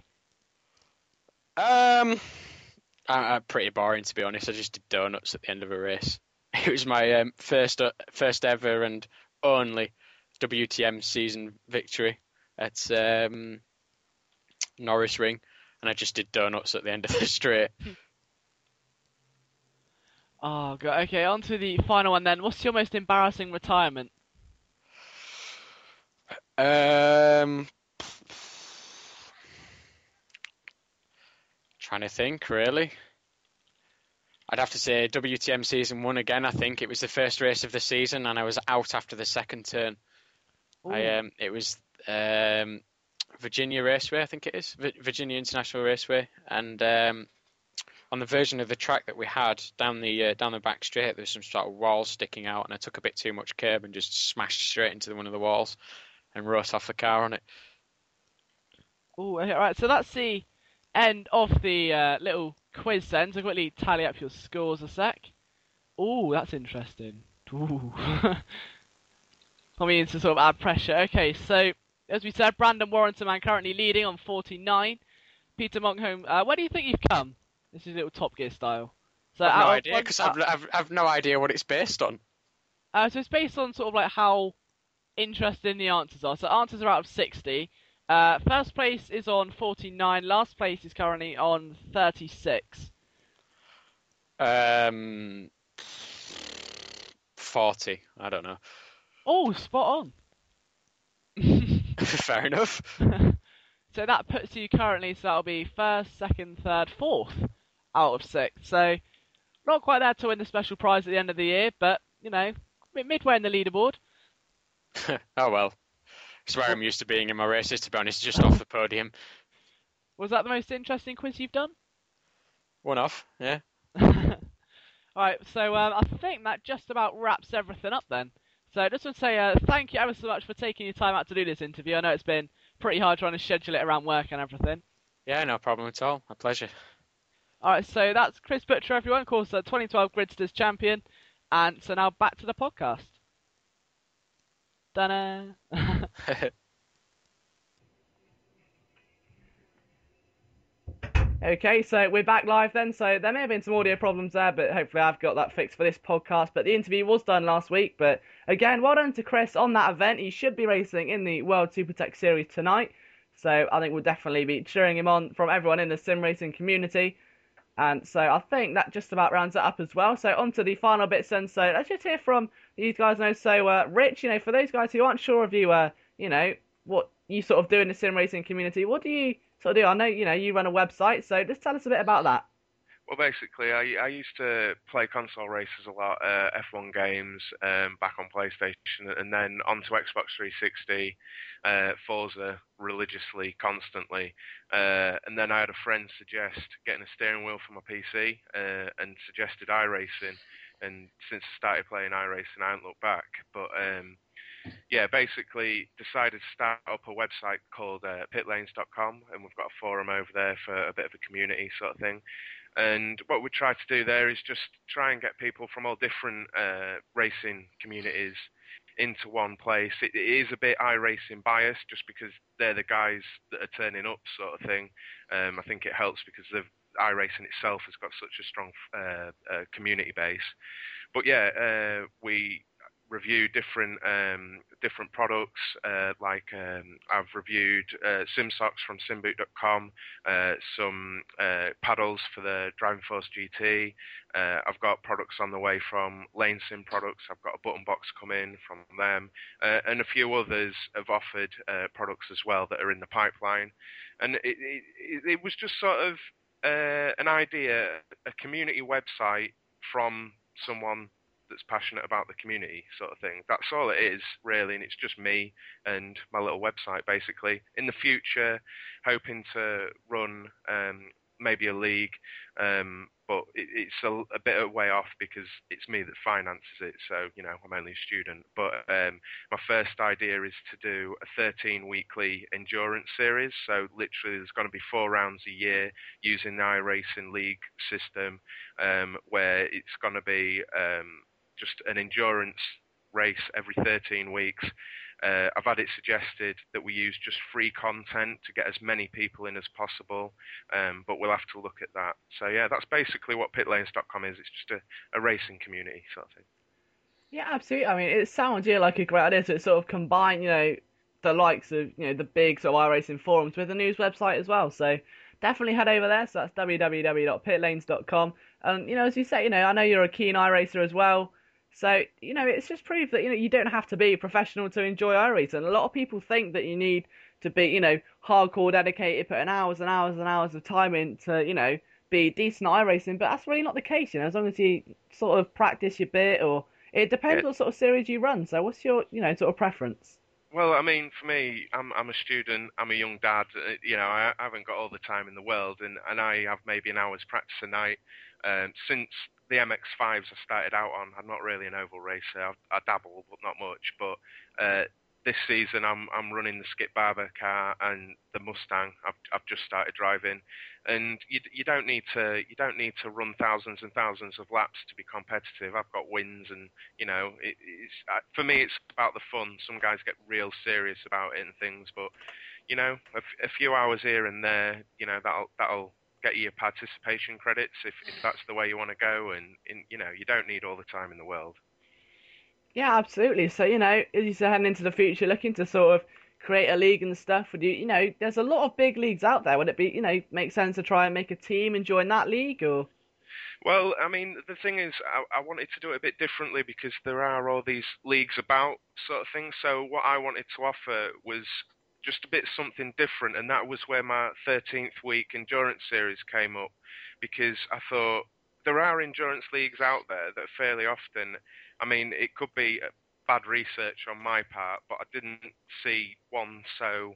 I'm pretty boring, to be honest. I just did donuts at the end of a race. It was my first ever and only WTM season victory at Norris Ring, and I just did donuts at the end of the straight. Oh god. Okay, on to the final one then. What's your most embarrassing retirement? Trying to think, really. I'd have to say WTM season 1 again. I think it was the first race of the season, and I was out after the second turn. It was Virginia Raceway, I think it is, Virginia International Raceway, and on the version of the track that we had down the back straight, there was some sort of wall sticking out, and I took a bit too much curb and just smashed straight into one of the walls and wrote off the car on it. Oh, okay, right. So that's the end of the little quiz then. So quickly tally up your scores a sec. Oh, that's interesting. Ooh. Coming in to sort of add pressure. Okay, so as we said, Brandon Warrington man currently leading on 49. Peter Monkholm, where do you think you've come? This is a little Top Gear style. So I've no idea, because I've no idea what it's based on. So it's based on sort of like how interesting the answers are. So answers are out of 60. First place is on 49. Last place is currently on 36. 40. I don't know. Oh, spot on. Fair enough. So that puts you currently, so that'll be first, second, third, fourth out of 6. So not quite there to win the special prize at the end of the year, but, midway in the leaderboard. Oh well. It's where I'm used to being in my races, to be honest, just off the podium. Was that the most interesting quiz you've done? One off, yeah. Alright, so I think that just about wraps everything up then. So I just want to say thank you ever so much for taking your time out to do this interview. I know it's been pretty hard trying to schedule it around work and everything. Yeah, no problem at all. My pleasure. Alright, so that's Chris Butcher, everyone, of course, 2012 Gridsters champion. And so now back to the podcast. Ta-da! Okay, so we're back live then. So there may have been some audio problems there, but hopefully I've got that fixed for this podcast. But the interview was done last week. But again, well done to Chris on that event. He should be racing in the World Supertech Series tonight. So I think we'll definitely be cheering him on from everyone in the sim racing community. And so I think that just about rounds it up as well. So on to the final bits then. So let's just hear from these guys now. So Rich, for those guys who aren't sure of you, what you sort of do in the sim racing community, what do you sort of do? I know, you run a website, so just tell us a bit about that. Well, basically, I used to play console races a lot, F1 games, back on PlayStation, and then onto Xbox 360, Forza religiously, constantly. And then I had a friend suggest getting a steering wheel for my PC, and suggested iRacing. And since I started playing iRacing, I haven't looked back. But yeah, basically decided to start up a website called pitlanes.com, and we've got a forum over there for a bit of a community sort of thing. And what we try to do there is just try and get people from all different racing communities into one place. It is a bit iRacing biased, just because they're the guys that are turning up sort of thing. I think it helps because iRacing itself has got such a strong community base. But yeah, we review different products. I've reviewed SimSocks from Simboot.com, some paddles for the Driving Force GT. I've got products on the way from Lane Sim Products. I've got a button box coming from them, and a few others have offered products as well that are in the pipeline. And it was just sort of an idea, a community website from someone that's passionate about the community, sort of thing. That's all it is, really, and it's just me and my little website, basically. In the future, hoping to run maybe a league, but it's a bit of a way off because it's me that finances it, so, you know, I'm only a student. But my first idea is to do a 13-weekly endurance series, so literally there's going to be 4 rounds a year using the iRacing League system, where it's going to be just an endurance race every 13 weeks. I've had it suggested that we use just free content to get as many people in as possible, but we'll have to look at that. So yeah, that's basically what pitlanes.com is. It's just a racing community sort of thing. Yeah, absolutely. I mean, it sounds like a great idea to sort of combine, the likes of, the big sort of iRacing forums with a news website as well. So definitely head over there. So that's www.pitlanes.com. And, as you say, I know you're a keen iRacer as well. So, it's just proof that, you don't have to be a professional to enjoy iRacing. A lot of people think that you need to be, hardcore dedicated, putting hours and hours and hours of time in to, be decent at iRacing. But that's really not the case, as long as you sort of practice your bit, or it depends what sort of series you run. So what's your, sort of preference? Well, I mean, for me, I'm a student, I'm a young dad, I haven't got all the time in the world, and I have maybe an hour's practice a night. Since the MX-5s I started out on, I'm not really an oval racer. I dabble, but not much. But this season, I'm running the Skip Barber car and the Mustang. I've just started driving, and you don't need to run thousands and thousands of laps to be competitive. I've got wins, and for me, it's about the fun. Some guys get real serious about it and things, but a few hours here and there, that'll get you your participation credits if that's the way you want to go, and you don't need all the time in the world. Yeah, absolutely. So, as you say, heading into the future, looking to sort of create a league and stuff, would you, there's a lot of big leagues out there. Would it be, make sense to try and make a team and join that league, or? Well, I mean, the thing is, I wanted to do it a bit differently because there are all these leagues about sort of thing. So what I wanted to offer was just a bit something different, and that was where my 13th week endurance series came up, because I thought there are endurance leagues out there that fairly often, I mean, it could be bad research on my part, but I didn't see one so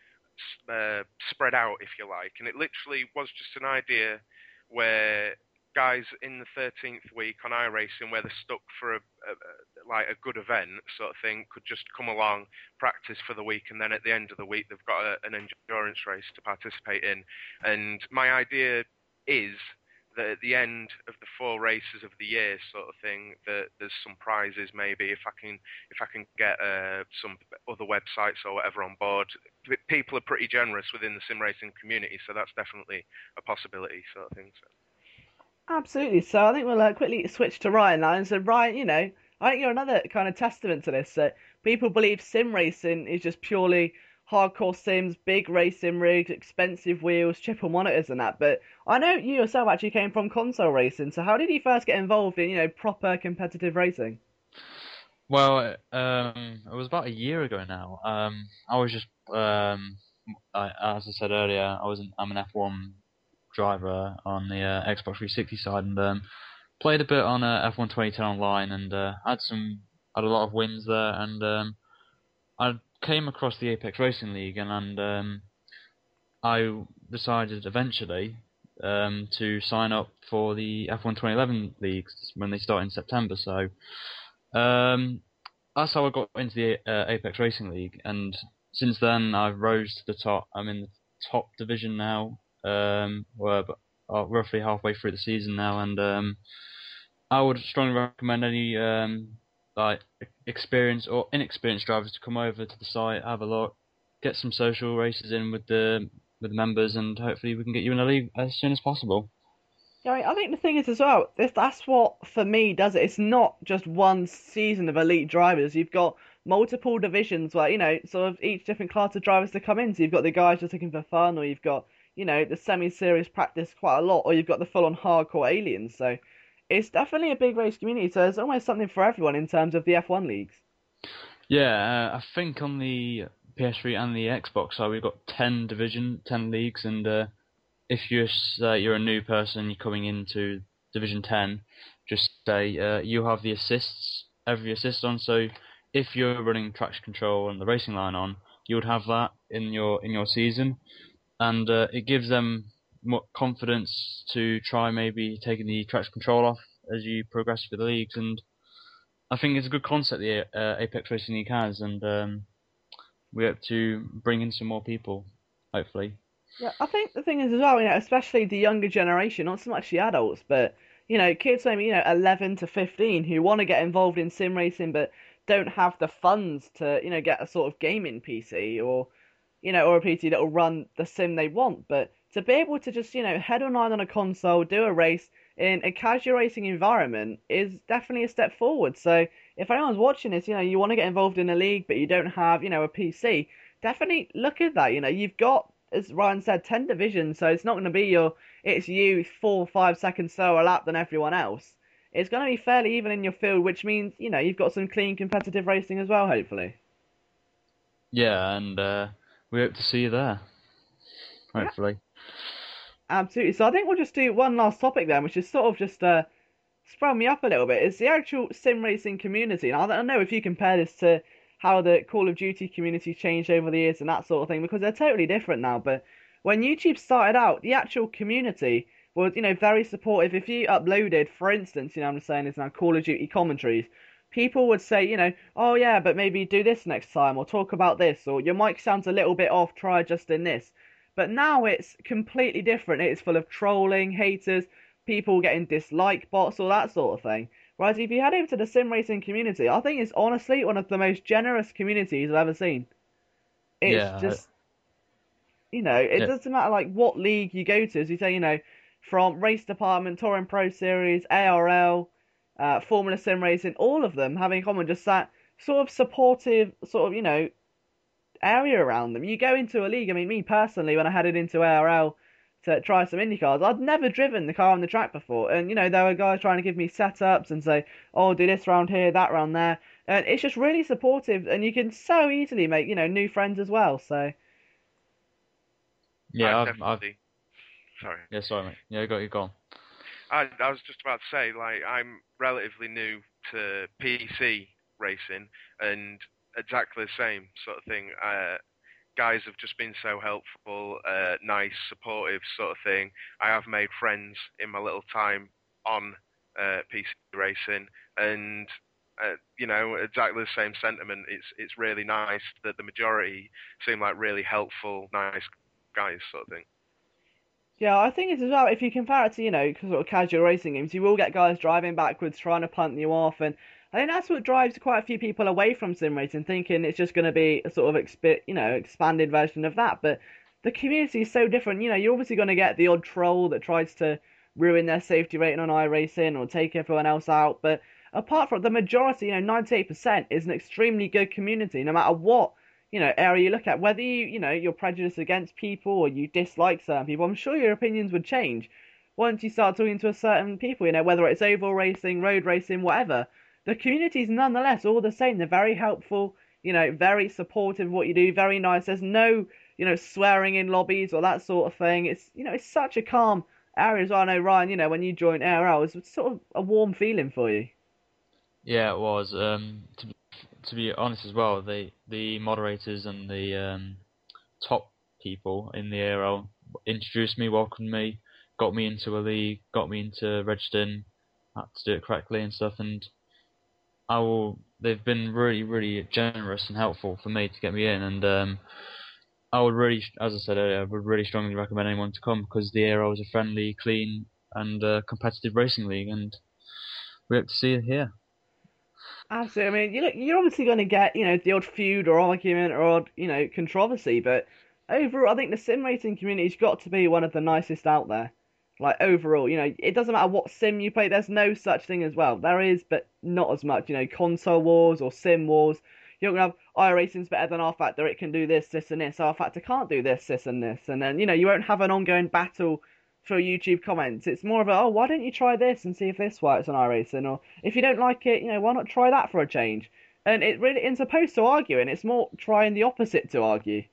spread out, if you like, and it literally was just an idea where guys in the 13th week on iRacing, where they're stuck for a good event sort of thing, could just come along, practice for the week, and then at the end of the week they've got an endurance race to participate in. And my idea is that at the end of the 4 races of the year sort of thing, that there's some prizes maybe if I can get some other websites or whatever on board. People are pretty generous within the sim racing community, so that's definitely a possibility sort of thing. So. Absolutely. So I think we'll quickly switch to Ryan now. And so Ryan, I think you're another kind of testament to this. So people believe sim racing is just purely hardcore sims, big racing rigs, expensive wheels, triple monitors and that. But I know you yourself actually came from console racing. So how did you first get involved in, proper competitive racing? Well, it was about a year ago now. I was just, as I said earlier, I'm an F1 driver on the Xbox 360 side, and played a bit on F1 2010 online, and had a lot of wins there, and I came across the Apex Racing League, and I decided eventually to sign up for the F1 2011 leagues when they start in September. So that's how I got into the Apex Racing League, and since then I've rose to the top. I'm in the top division now. We're roughly halfway through the season now, and I would strongly recommend any experienced or inexperienced drivers to come over to the site, have a look, get some social races in with the members, and hopefully we can get you in a league as soon as possible. Yeah, I think the thing is as well, that's what for me does it. It's not just one season of elite drivers. You've got multiple divisions where, sort of each different class of drivers to come in. So you've got the guys just looking for fun, or you've got, the semi-serious practice quite a lot, or you've got the full-on hardcore aliens. So it's definitely a big race community. So there's almost something for everyone in terms of the F1 leagues. Yeah, I think on the PS3 and the Xbox side, we've got 10 leagues, and if you're a new person, you're coming into Division 10, just say you have the every assist on. So if you're running traction control and the racing line on, you would have that in your season, and it gives them more confidence to try maybe taking the traction control off as you progress through the leagues. And I think it's a good concept the Apex Racing League has, and we hope to bring in some more people, hopefully. Yeah, I think the thing is as well, especially the younger generation, not so much the adults, but kids maybe 11 to 15 who want to get involved in sim racing but don't have the funds to get a sort of gaming PC or a PC that will run the sim they want. But to be able to just head online on a console, do a race in a casual racing environment is definitely a step forward. So if anyone's watching this, you want to get involved in a league but you don't have a PC, definitely look at that. You've got, as Ryan said, 10 divisions, so it's not going to be it's you 4 or 5 seconds slower lap than everyone else. It's going to be fairly even in your field, which means, you've got some clean competitive racing as well, hopefully. Yeah, and we hope to see you there, hopefully. Yeah, absolutely. So I think we'll just do one last topic then, which is sort of just sprung me up a little bit. It's the actual sim racing community. And I don't know if you compare this to how the Call of Duty community changed over the years and that sort of thing, because they're totally different now. But when YouTube started out, the actual community was, very supportive. If you uploaded, for instance, I'm just saying this now, Call of Duty commentaries, people would say, oh yeah, but maybe do this next time, or talk about this, or your mic sounds a little bit off, try adjusting this. But now it's completely different. It's full of trolling, haters, people getting dislike bots, all that sort of thing. Whereas if you head over to the sim racing community, I think it's honestly one of the most generous communities I've ever seen. It's just, it doesn't matter like what league you go to. As you say, from race department, touring pro series, ARL, Formula Sim Racing, all of them having in common just that sort of supportive, sort of, area around them. You go into a league. I mean, me personally, when I headed into ARL to try some Indy cars, I'd never driven the car on the track before, and there were guys trying to give me setups and say, oh, do this round here, that round there, and it's just really supportive, and you can so easily make new friends as well. So yeah, Sorry. Yeah, sorry, mate. Yeah, you go on. I was just about to say, like, I'm relatively new to PC racing, and exactly the same sort of thing. Guys have just been so helpful, nice, supportive sort of thing. I have made friends in my little time on PC racing, and exactly the same sentiment. It's really nice that the majority seem like really helpful, nice guys, sort of thing. yeah, I think it's as well, if you compare it to, sort of casual racing games, you will get guys driving backwards, trying to punt you off, and I think that's what drives quite a few people away from sim racing, thinking it's just going to be a sort of expanded version of that. But the community is so different. You're obviously going to get the odd troll that tries to ruin their safety rating on iRacing or take everyone else out. But apart from the majority, 98% is an extremely good community, no matter what area you look at. Whether you're prejudiced against people or you dislike certain people, I'm sure your opinions would change once you start talking to a certain people. Whether it's oval racing, road racing, whatever. The community is nonetheless all the same. They're very helpful, very supportive of what you do, very nice. There's no, swearing in lobbies or that sort of thing. It's such a calm area as well. I know, Ryan, when you joined ARL, it was sort of a warm feeling for you. Yeah, it was. To be honest as well, the moderators and the top people in the ARL introduced me, welcomed me, got me into a league, got me into registering, had to do it correctly and stuff, and they've been really, really generous and helpful for me to get me in, and I would really, as I said earlier, I would really strongly recommend anyone to come, because the ARL is a friendly, clean, and competitive racing league, and we hope to see you here. Absolutely. I mean, you're obviously going to get, the odd feud or argument or odd, controversy, but overall, I think the sim racing community's got to be one of the nicest out there. Like overall, it doesn't matter what sim you play. There's no such thing as well. There is, but not as much. Console wars or sim wars. You're gonna have iRacing's better than rFactor. It can do this, this, and this. rFactor can't do this, this, and this. And then you won't have an ongoing battle through YouTube comments. It's more of a, oh, why don't you try this and see if this works on iRacing? Or if you don't like it, why not try that for a change? And it really isn't opposed to arguing. It's more trying the opposite to argue.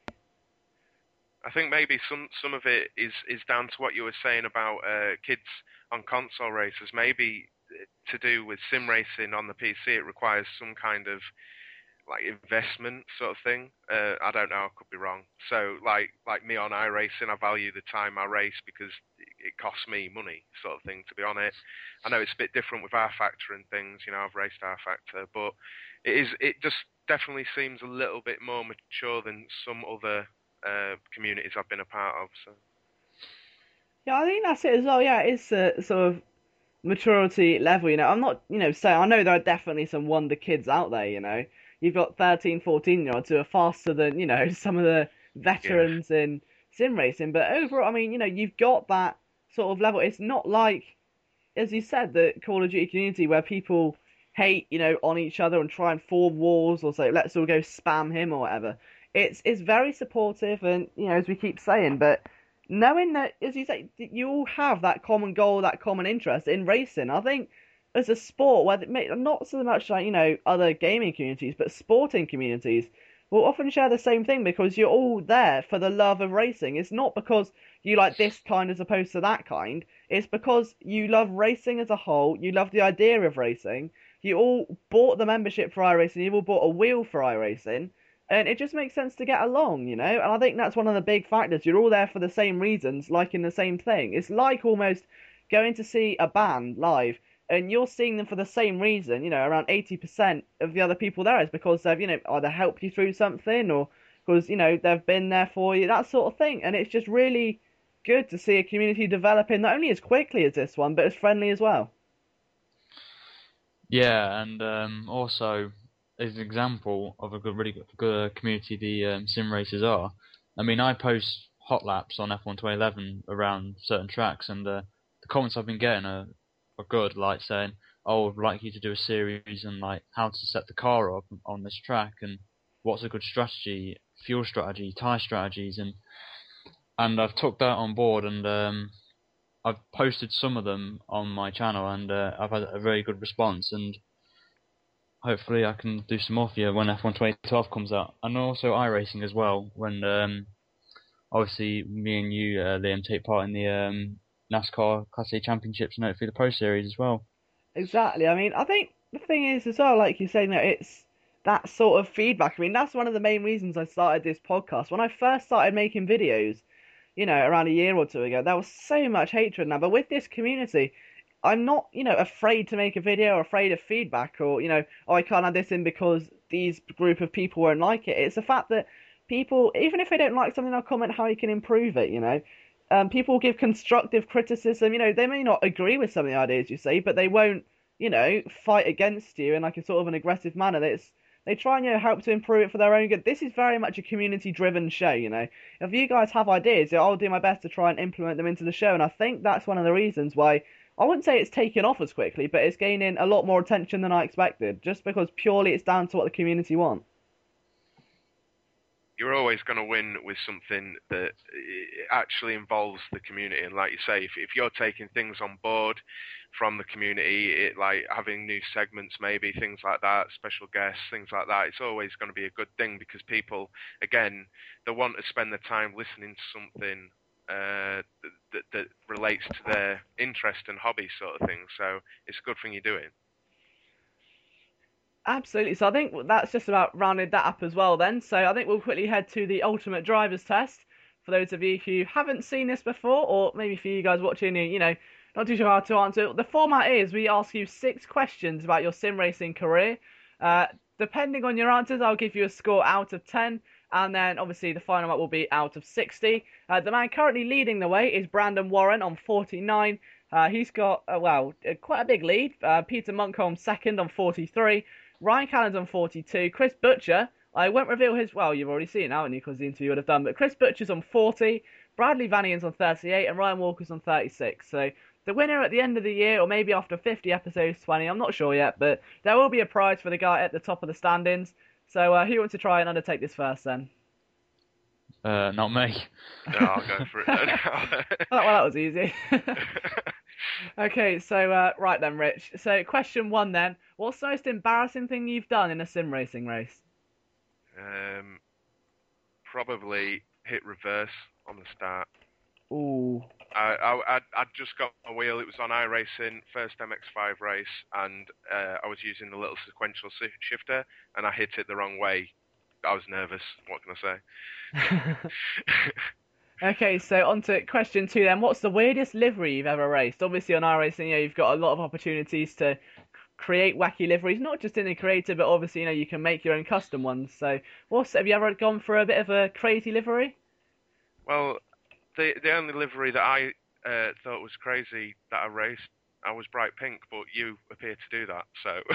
I think maybe some of it is down to what you were saying about kids on console races. Maybe to do with sim racing on the PC, it requires some kind of like investment sort of thing. I don't know, I could be wrong. So like me on iRacing, I value the time I race because it costs me money, sort of thing, to be honest. I know it's a bit different with rFactor and things, I've raced rFactor, but it just definitely seems a little bit more mature than some other communities I've been a part of. So yeah, I think that's it as well. Yeah, it's a sort of maturity level. I'm not saying, I know there are definitely some wonder kids out there. You've got 13, 14-year-olds who are faster than some of the veterans in sim racing, but overall, I mean, you've got that sort of level. It's not like, as you said, the Call of Duty community where people hate on each other and try and form wars or say let's all go spam him or whatever. It's very supportive, and as we keep saying, but knowing that, as you say, you all have that common goal, that common interest in racing. I think as a sport, where not so much like other gaming communities, but sporting communities will often share the same thing because you're all there for the love of racing. It's not because you like this kind as opposed to that kind. It's because you love racing as a whole. You love the idea of racing. You all bought the membership for iRacing. You've all bought a wheel for iRacing. And it just makes sense to get along, And I think that's one of the big factors. You're all there for the same reasons, liking the same thing. It's like almost going to see a band live, and you're seeing them for the same reason. Around 80% of the other people there is because they've, either helped you through something or because, they've been there for you, that sort of thing. And it's just really good to see a community developing not only as quickly as this one, but as friendly as well. Yeah, and also, as an example of a really good community the sim racers are, I mean, I post hot laps on F1 2011 around certain tracks, and the comments I've been getting are good, like saying, oh, I'd like you to do a series on like how to set the car up on this track, and what's a good strategy, fuel strategy, tyre strategies, and I've took that on board, and I've posted some of them on my channel, and I've had a very good response, and hopefully I can do some more for you when F1 2012 comes out. And also iRacing as well, when obviously me and you, Liam, take part in the NASCAR Class A Championships and hopefully the Pro Series as well. Exactly. I mean, I think the thing is as well, like you say, it's that sort of feedback. I mean, that's one of the main reasons I started this podcast. When I first started making videos, around a year or two ago, there was so much hatred now. But with this community, I'm not, afraid to make a video or afraid of feedback or, oh, I can't add this in because these group of people won't like it. It's the fact that people, even if they don't like something, they'll comment how you can improve it, People will give constructive criticism, they may not agree with some of the ideas you say, but they won't, fight against you in like a sort of an aggressive manner. They try and, help to improve it for their own good. This is very much a community-driven show, If you guys have ideas, I'll do my best to try and implement them into the show, and I think that's one of the reasons why I wouldn't say it's taken off as quickly, but it's gaining a lot more attention than I expected, just because purely it's down to what the community want. You're always going to win with something that actually involves the community, and like you say, if you're taking things on board from the community, like having new segments, maybe things like that, special guests, things like that, it's always going to be a good thing because people, again, they want to spend their time listening to something that relates to their interest and hobby sort of thing. So it's a good thing you're doing. Absolutely. So I think that's just about rounded that up as well then. So I think we'll quickly head to the Ultimate Drivers Test. For those of you who haven't seen this before, or maybe for you guys watching who, not too sure how to answer it, the format is we ask you 6 questions about your sim racing career. Depending on your answers, I'll give you a score out of 10. And then, obviously, the final mark will be out of 60. The man currently leading the way is Brandon Warren on 49. He's got, quite a big lead. Peter Monkholm second on 43. Ryan Callens on 42. Chris Butcher, I won't reveal his... Well, you've already seen it now, haven't you, because the interview would have done. But Chris Butcher's on 40. Bradley Vanian's on 38 and Ryan Walker's on 36. So the winner at the end of the year, or maybe after 50 episodes, 20, I'm not sure yet, but there will be a prize for the guy at the top of the standings. So who wants to try and undertake this first then? Not me. No, I'll go for it then. Well, that was easy. Okay, so right then, Rich. So question 1 then. What's the most embarrassing thing you've done in a sim racing race? Probably hit reverse on the start. Ooh. I'd just got a wheel. It was on iRacing, first MX5 race, and I was using the little sequential shifter, and I hit it the wrong way. I was nervous. What can I say? Okay, so on to question 2 then. What's the weirdest livery you've ever raced? Obviously on iRacing, you've got a lot of opportunities to create wacky liveries, not just in the creator, but obviously, you can make your own custom ones. So have you ever gone for a bit of a crazy livery? Well, the only livery that I thought was crazy that I raced, I was bright pink, but you appear to do that,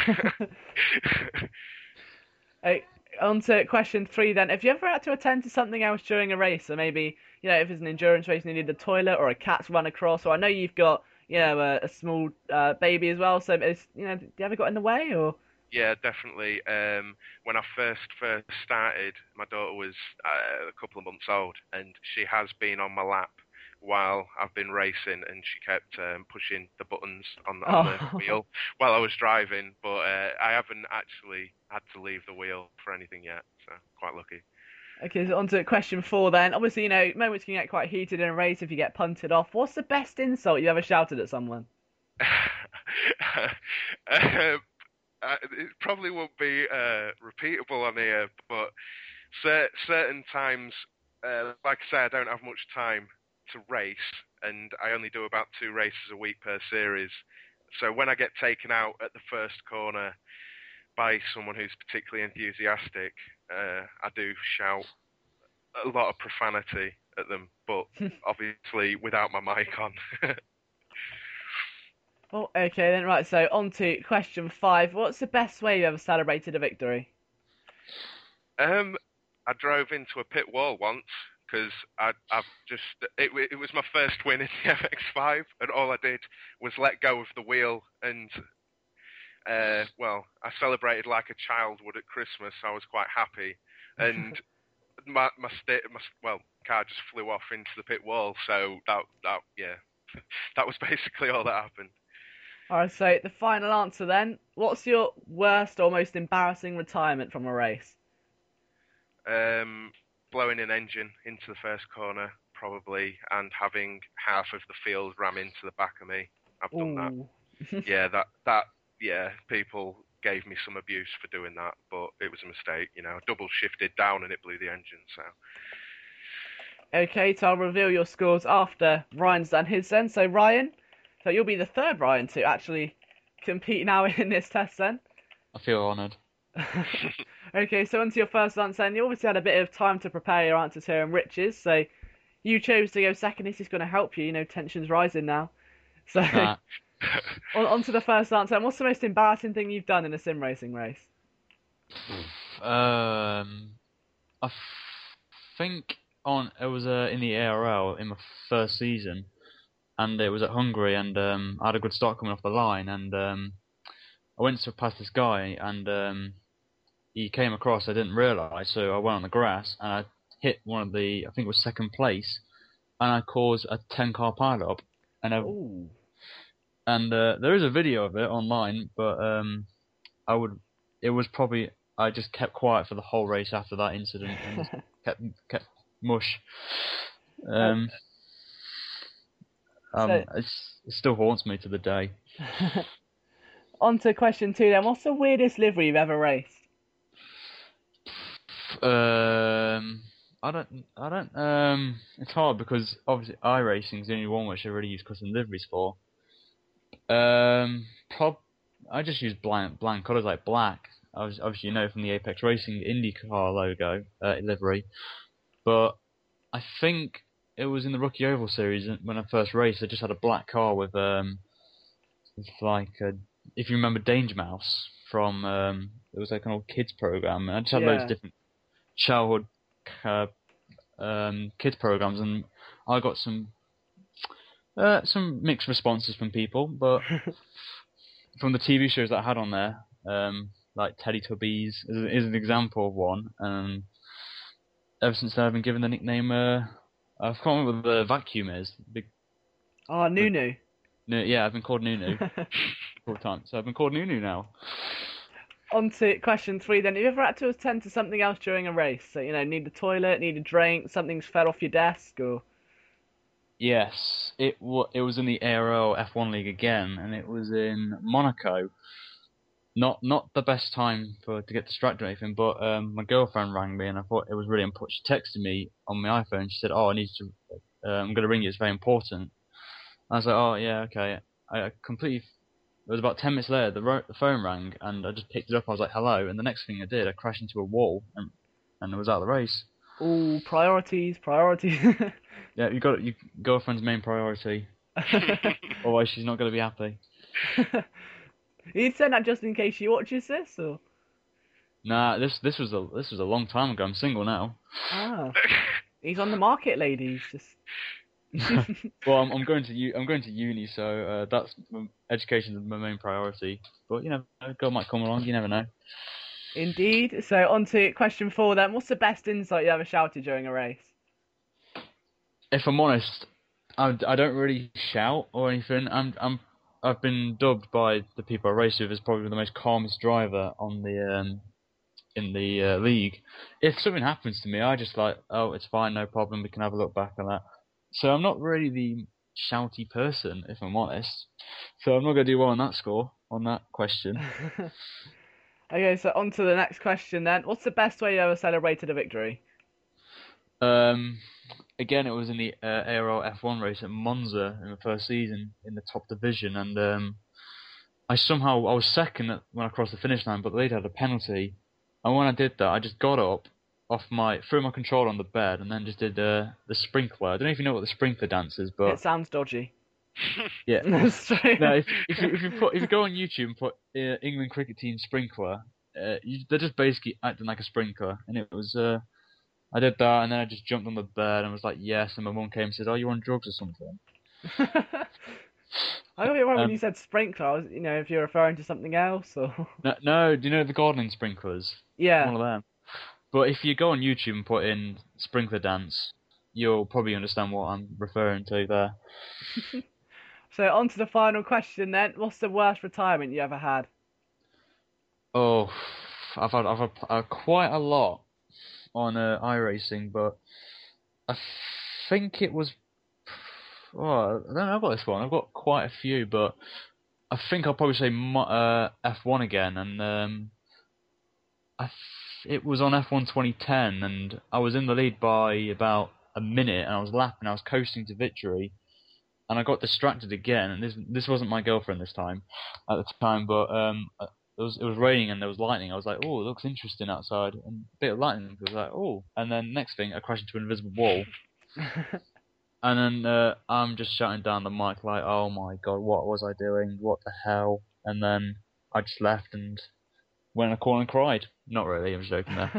so... On to question 3 then. Have you ever had to attend to something else during a race? So maybe, if it's an endurance race and you need a toilet or a cat's run across, or I know you've got, a small baby as well, so do you ever got in the way, or? Yeah, definitely. When I first started, my daughter was a couple of months old, and she has been on my lap while I've been racing, and she kept pushing the buttons on the wheel while I was driving, but I haven't actually had to leave the wheel for anything yet, so quite lucky. Okay, so on to question 4 then. Obviously, moments can get quite heated in a race if you get punted off. What's the best insult you ever shouted at someone? It probably won't be repeatable on here, but certain times, like I say, I don't have much time to race, and I only do about 2 races a week per series. So when I get taken out at the first corner by someone who's particularly enthusiastic, I do shout a lot of profanity at them, but obviously without my mic on. Oh, okay then, right, so on to question 5. What's the best way you ever celebrated a victory? I drove into a pit wall once, because it was my first win in the MX5, and all I did was let go of the wheel, and I celebrated like a child would at Christmas. I was quite happy, and my car just flew off into the pit wall. So that was basically all that happened. Alright, so the final answer then. What's your worst or most embarrassing retirement from a race? Blowing an engine into the first corner, probably, and having half of the field ram into the back of me. I've done that. Yeah, that people gave me some abuse for doing that, but it was a mistake, double shifted down and it blew the engine, so. Okay, so I'll reveal your scores after Ryan's done his then. So Ryan, you'll be the third Ryan to actually compete now in this test then. I feel honoured. Okay, so onto your first answer, and you obviously had a bit of time to prepare your answers here, and Rich's, so you chose to go second. This is going to help you, tension's rising now. So, on to the first answer, and what's the most embarrassing thing you've done in a sim racing race? I think it was in the ARL in my first season, and it was at Hungary, and I had a good start coming off the line, and I went to pass this guy, and he came across. I didn't realise, so I went on the grass and I hit one of I think it was second place, and I caused a 10-car pile-up. And there is a video of it online, but I just kept quiet for the whole race after that incident and kept mush. It still haunts me to the day. On to question 2 then. What's the weirdest livery you've ever raced? I don't. It's hard because obviously iRacing is the only one which I really use custom liveries for. I just use blank colours like black. Obviously, from the Apex Racing IndyCar logo livery. But I think it was in the Rookie Oval series when I first raced. I just had a black car with if you remember Danger Mouse from it was like an old kids program. I just had loads of different childhood kids programs, and I got some mixed responses from people, but from the TV shows that I had on there, like Teletubbies is an example of one. Ever since then, I've been given the nickname. I can't remember what the vacuum is. Big. Oh, Nunu. Yeah, I've been called Nunu all the time. So I've been called Nunu now. On to question 3 then. Have you ever had to attend to something else during a race? So, need the toilet, need a drink, something's fell off your desk, or... Yes, it was in the Aero F1 League again, and it was in Monaco. Not the best time to get distracted or anything, but my girlfriend rang me, and I thought it was really important. She texted me on my iPhone. She said, "Oh, I'm going to ring you. It's very important." I was like, "Oh, yeah, okay." I completely. It was about 10 minutes later. The phone rang, and I just picked it up. I was like, "Hello," and the next thing I did, I crashed into a wall, and I was out of the race. Ooh, priorities. Yeah, you got your girlfriend's main priority. Otherwise, she's not going to be happy. You said that just in case she watches this, or? Nah, this was a long time ago. I'm single now. Ah, he's on the market, ladies. Just. Well, I'm going to uni, so that's education is my main priority. But a girl might come along. You never know. Indeed. So on to question 4 then. What's the best insult you ever shouted during a race? If I'm honest, I don't really shout or anything. I've been dubbed by the people I race with as probably the most calmest driver on the in the league. If something happens to me, I just like, oh, it's fine, no problem. We can have a look back on that. So I'm not really the shouty person, if I'm honest. So I'm not going to do well on that score, on that question. Okay, so on to the next question then. What's the best way you ever celebrated a victory? Again, it was in the Aero F1 race at Monza in the first season in the top division, and I was second when I crossed the finish line, but the lady had a penalty, and when I did that, I just got up, threw my controller on the bed, and then just did the sprinkler. I don't know if you know what the sprinkler dance is, but it sounds dodgy. Yeah. That's right. No, if you go on YouTube and put England cricket team sprinkler, they're just basically acting like a sprinkler, and it was. I did that, and then I just jumped on the bed and was like, yes, and my mum came and said, "Oh, you on drugs or something?" I got it wrong when you said sprinkler. I was, if you're referring to something else, or... No, do you know the gardening sprinklers? Yeah. One of them. But if you go on YouTube and put in sprinkler dance, you'll probably understand what I'm referring to there. So on to the final question then. What's the worst retirement you ever had? Oh, I've had quite a lot on iRacing, but I think it was. Oh, I don't know about this one. I've got quite a few, but I think I'll probably say F1 again, and it was on F1 2010, and I was in the lead by about a minute, and I was lapping, I was coasting to victory, and I got distracted again, and this wasn't my girlfriend this time, at the time, but it was raining and there was lightning. I was like, oh, it looks interesting outside, and a bit of lightning. I was like, oh, and then next thing, I crashed into an invisible wall. And then I'm just shouting down the mic like, oh my god, what was I doing? What the hell? And then I just left and went in a corner and cried. Not really, I'm just joking there.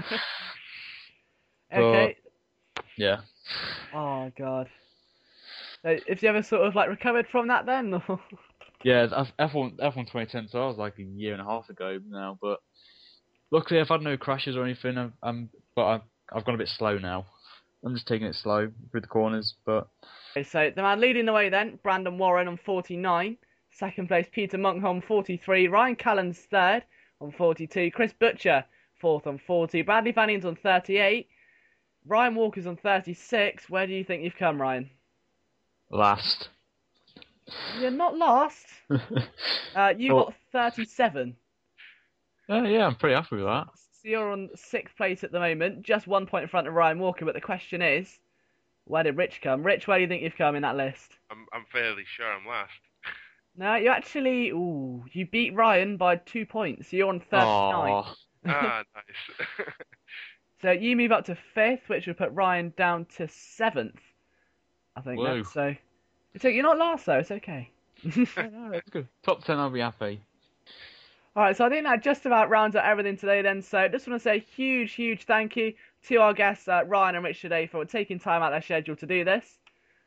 Okay. But, yeah. Oh god. So, have you ever sort of recovered from that then? Or? Yeah, F1 2010, so that was like a year and a half ago now. But luckily, I've had no crashes or anything. But I've gone a bit slow now. I'm just taking it slow through the corners, but... Okay, so the man leading the way then, Brandon Warren on 49. Second place, Peter Monkholm, 43. Ryan Callan's third on 42. Chris Butcher, fourth on 40. Bradley Vanning's on 38. Ryan Walker's on 36. Where do you think you've come, Ryan? Last. You're not last. You got 37. Yeah, I'm pretty happy with that. So you're on 6th place at the moment, just 1 point in front of Ryan Walker, but the question is, where did Rich come? Rich, where do you think you've come in that list? I'm fairly sure I'm last. No, you actually, you beat Ryan by 2 points. So you're on 39. Aww. Ah, nice. So you move up to 5th, which would put Ryan down to 7th. I think Whoa. that's so. You're not last though. It's okay. No, it's good. Top 10, I'll be happy. Alright, so I think that just about rounds out everything today then. So I just want to say a huge thank you to our guests, Ryan and Rich today, for taking time out of their schedule to do this.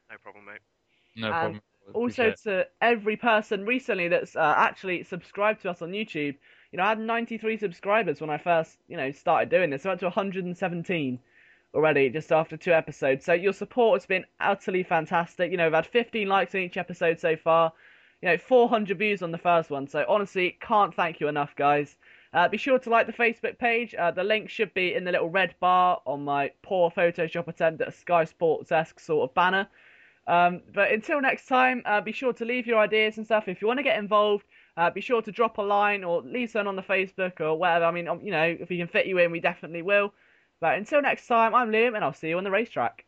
No problem, mate. No And problem. Also Appreciate it. to every person recently that's actually subscribed to us on YouTube. I had 93 subscribers when I first, started doing this. I went to 117 already just after 2 episodes. So your support has been utterly fantastic. We've had 15 likes on each episode so far. 400 views on the first one. So honestly, can't thank you enough, guys. Be sure to like the Facebook page. The link should be in the little red bar on my poor Photoshop attempt at a Sky Sports-esque sort of banner. But until next time, be sure to leave your ideas and stuff. If you want to get involved, be sure to drop a line or leave something on the Facebook or whatever. I mean, if we can fit you in, we definitely will. But until next time, I'm Liam, and I'll see you on the racetrack.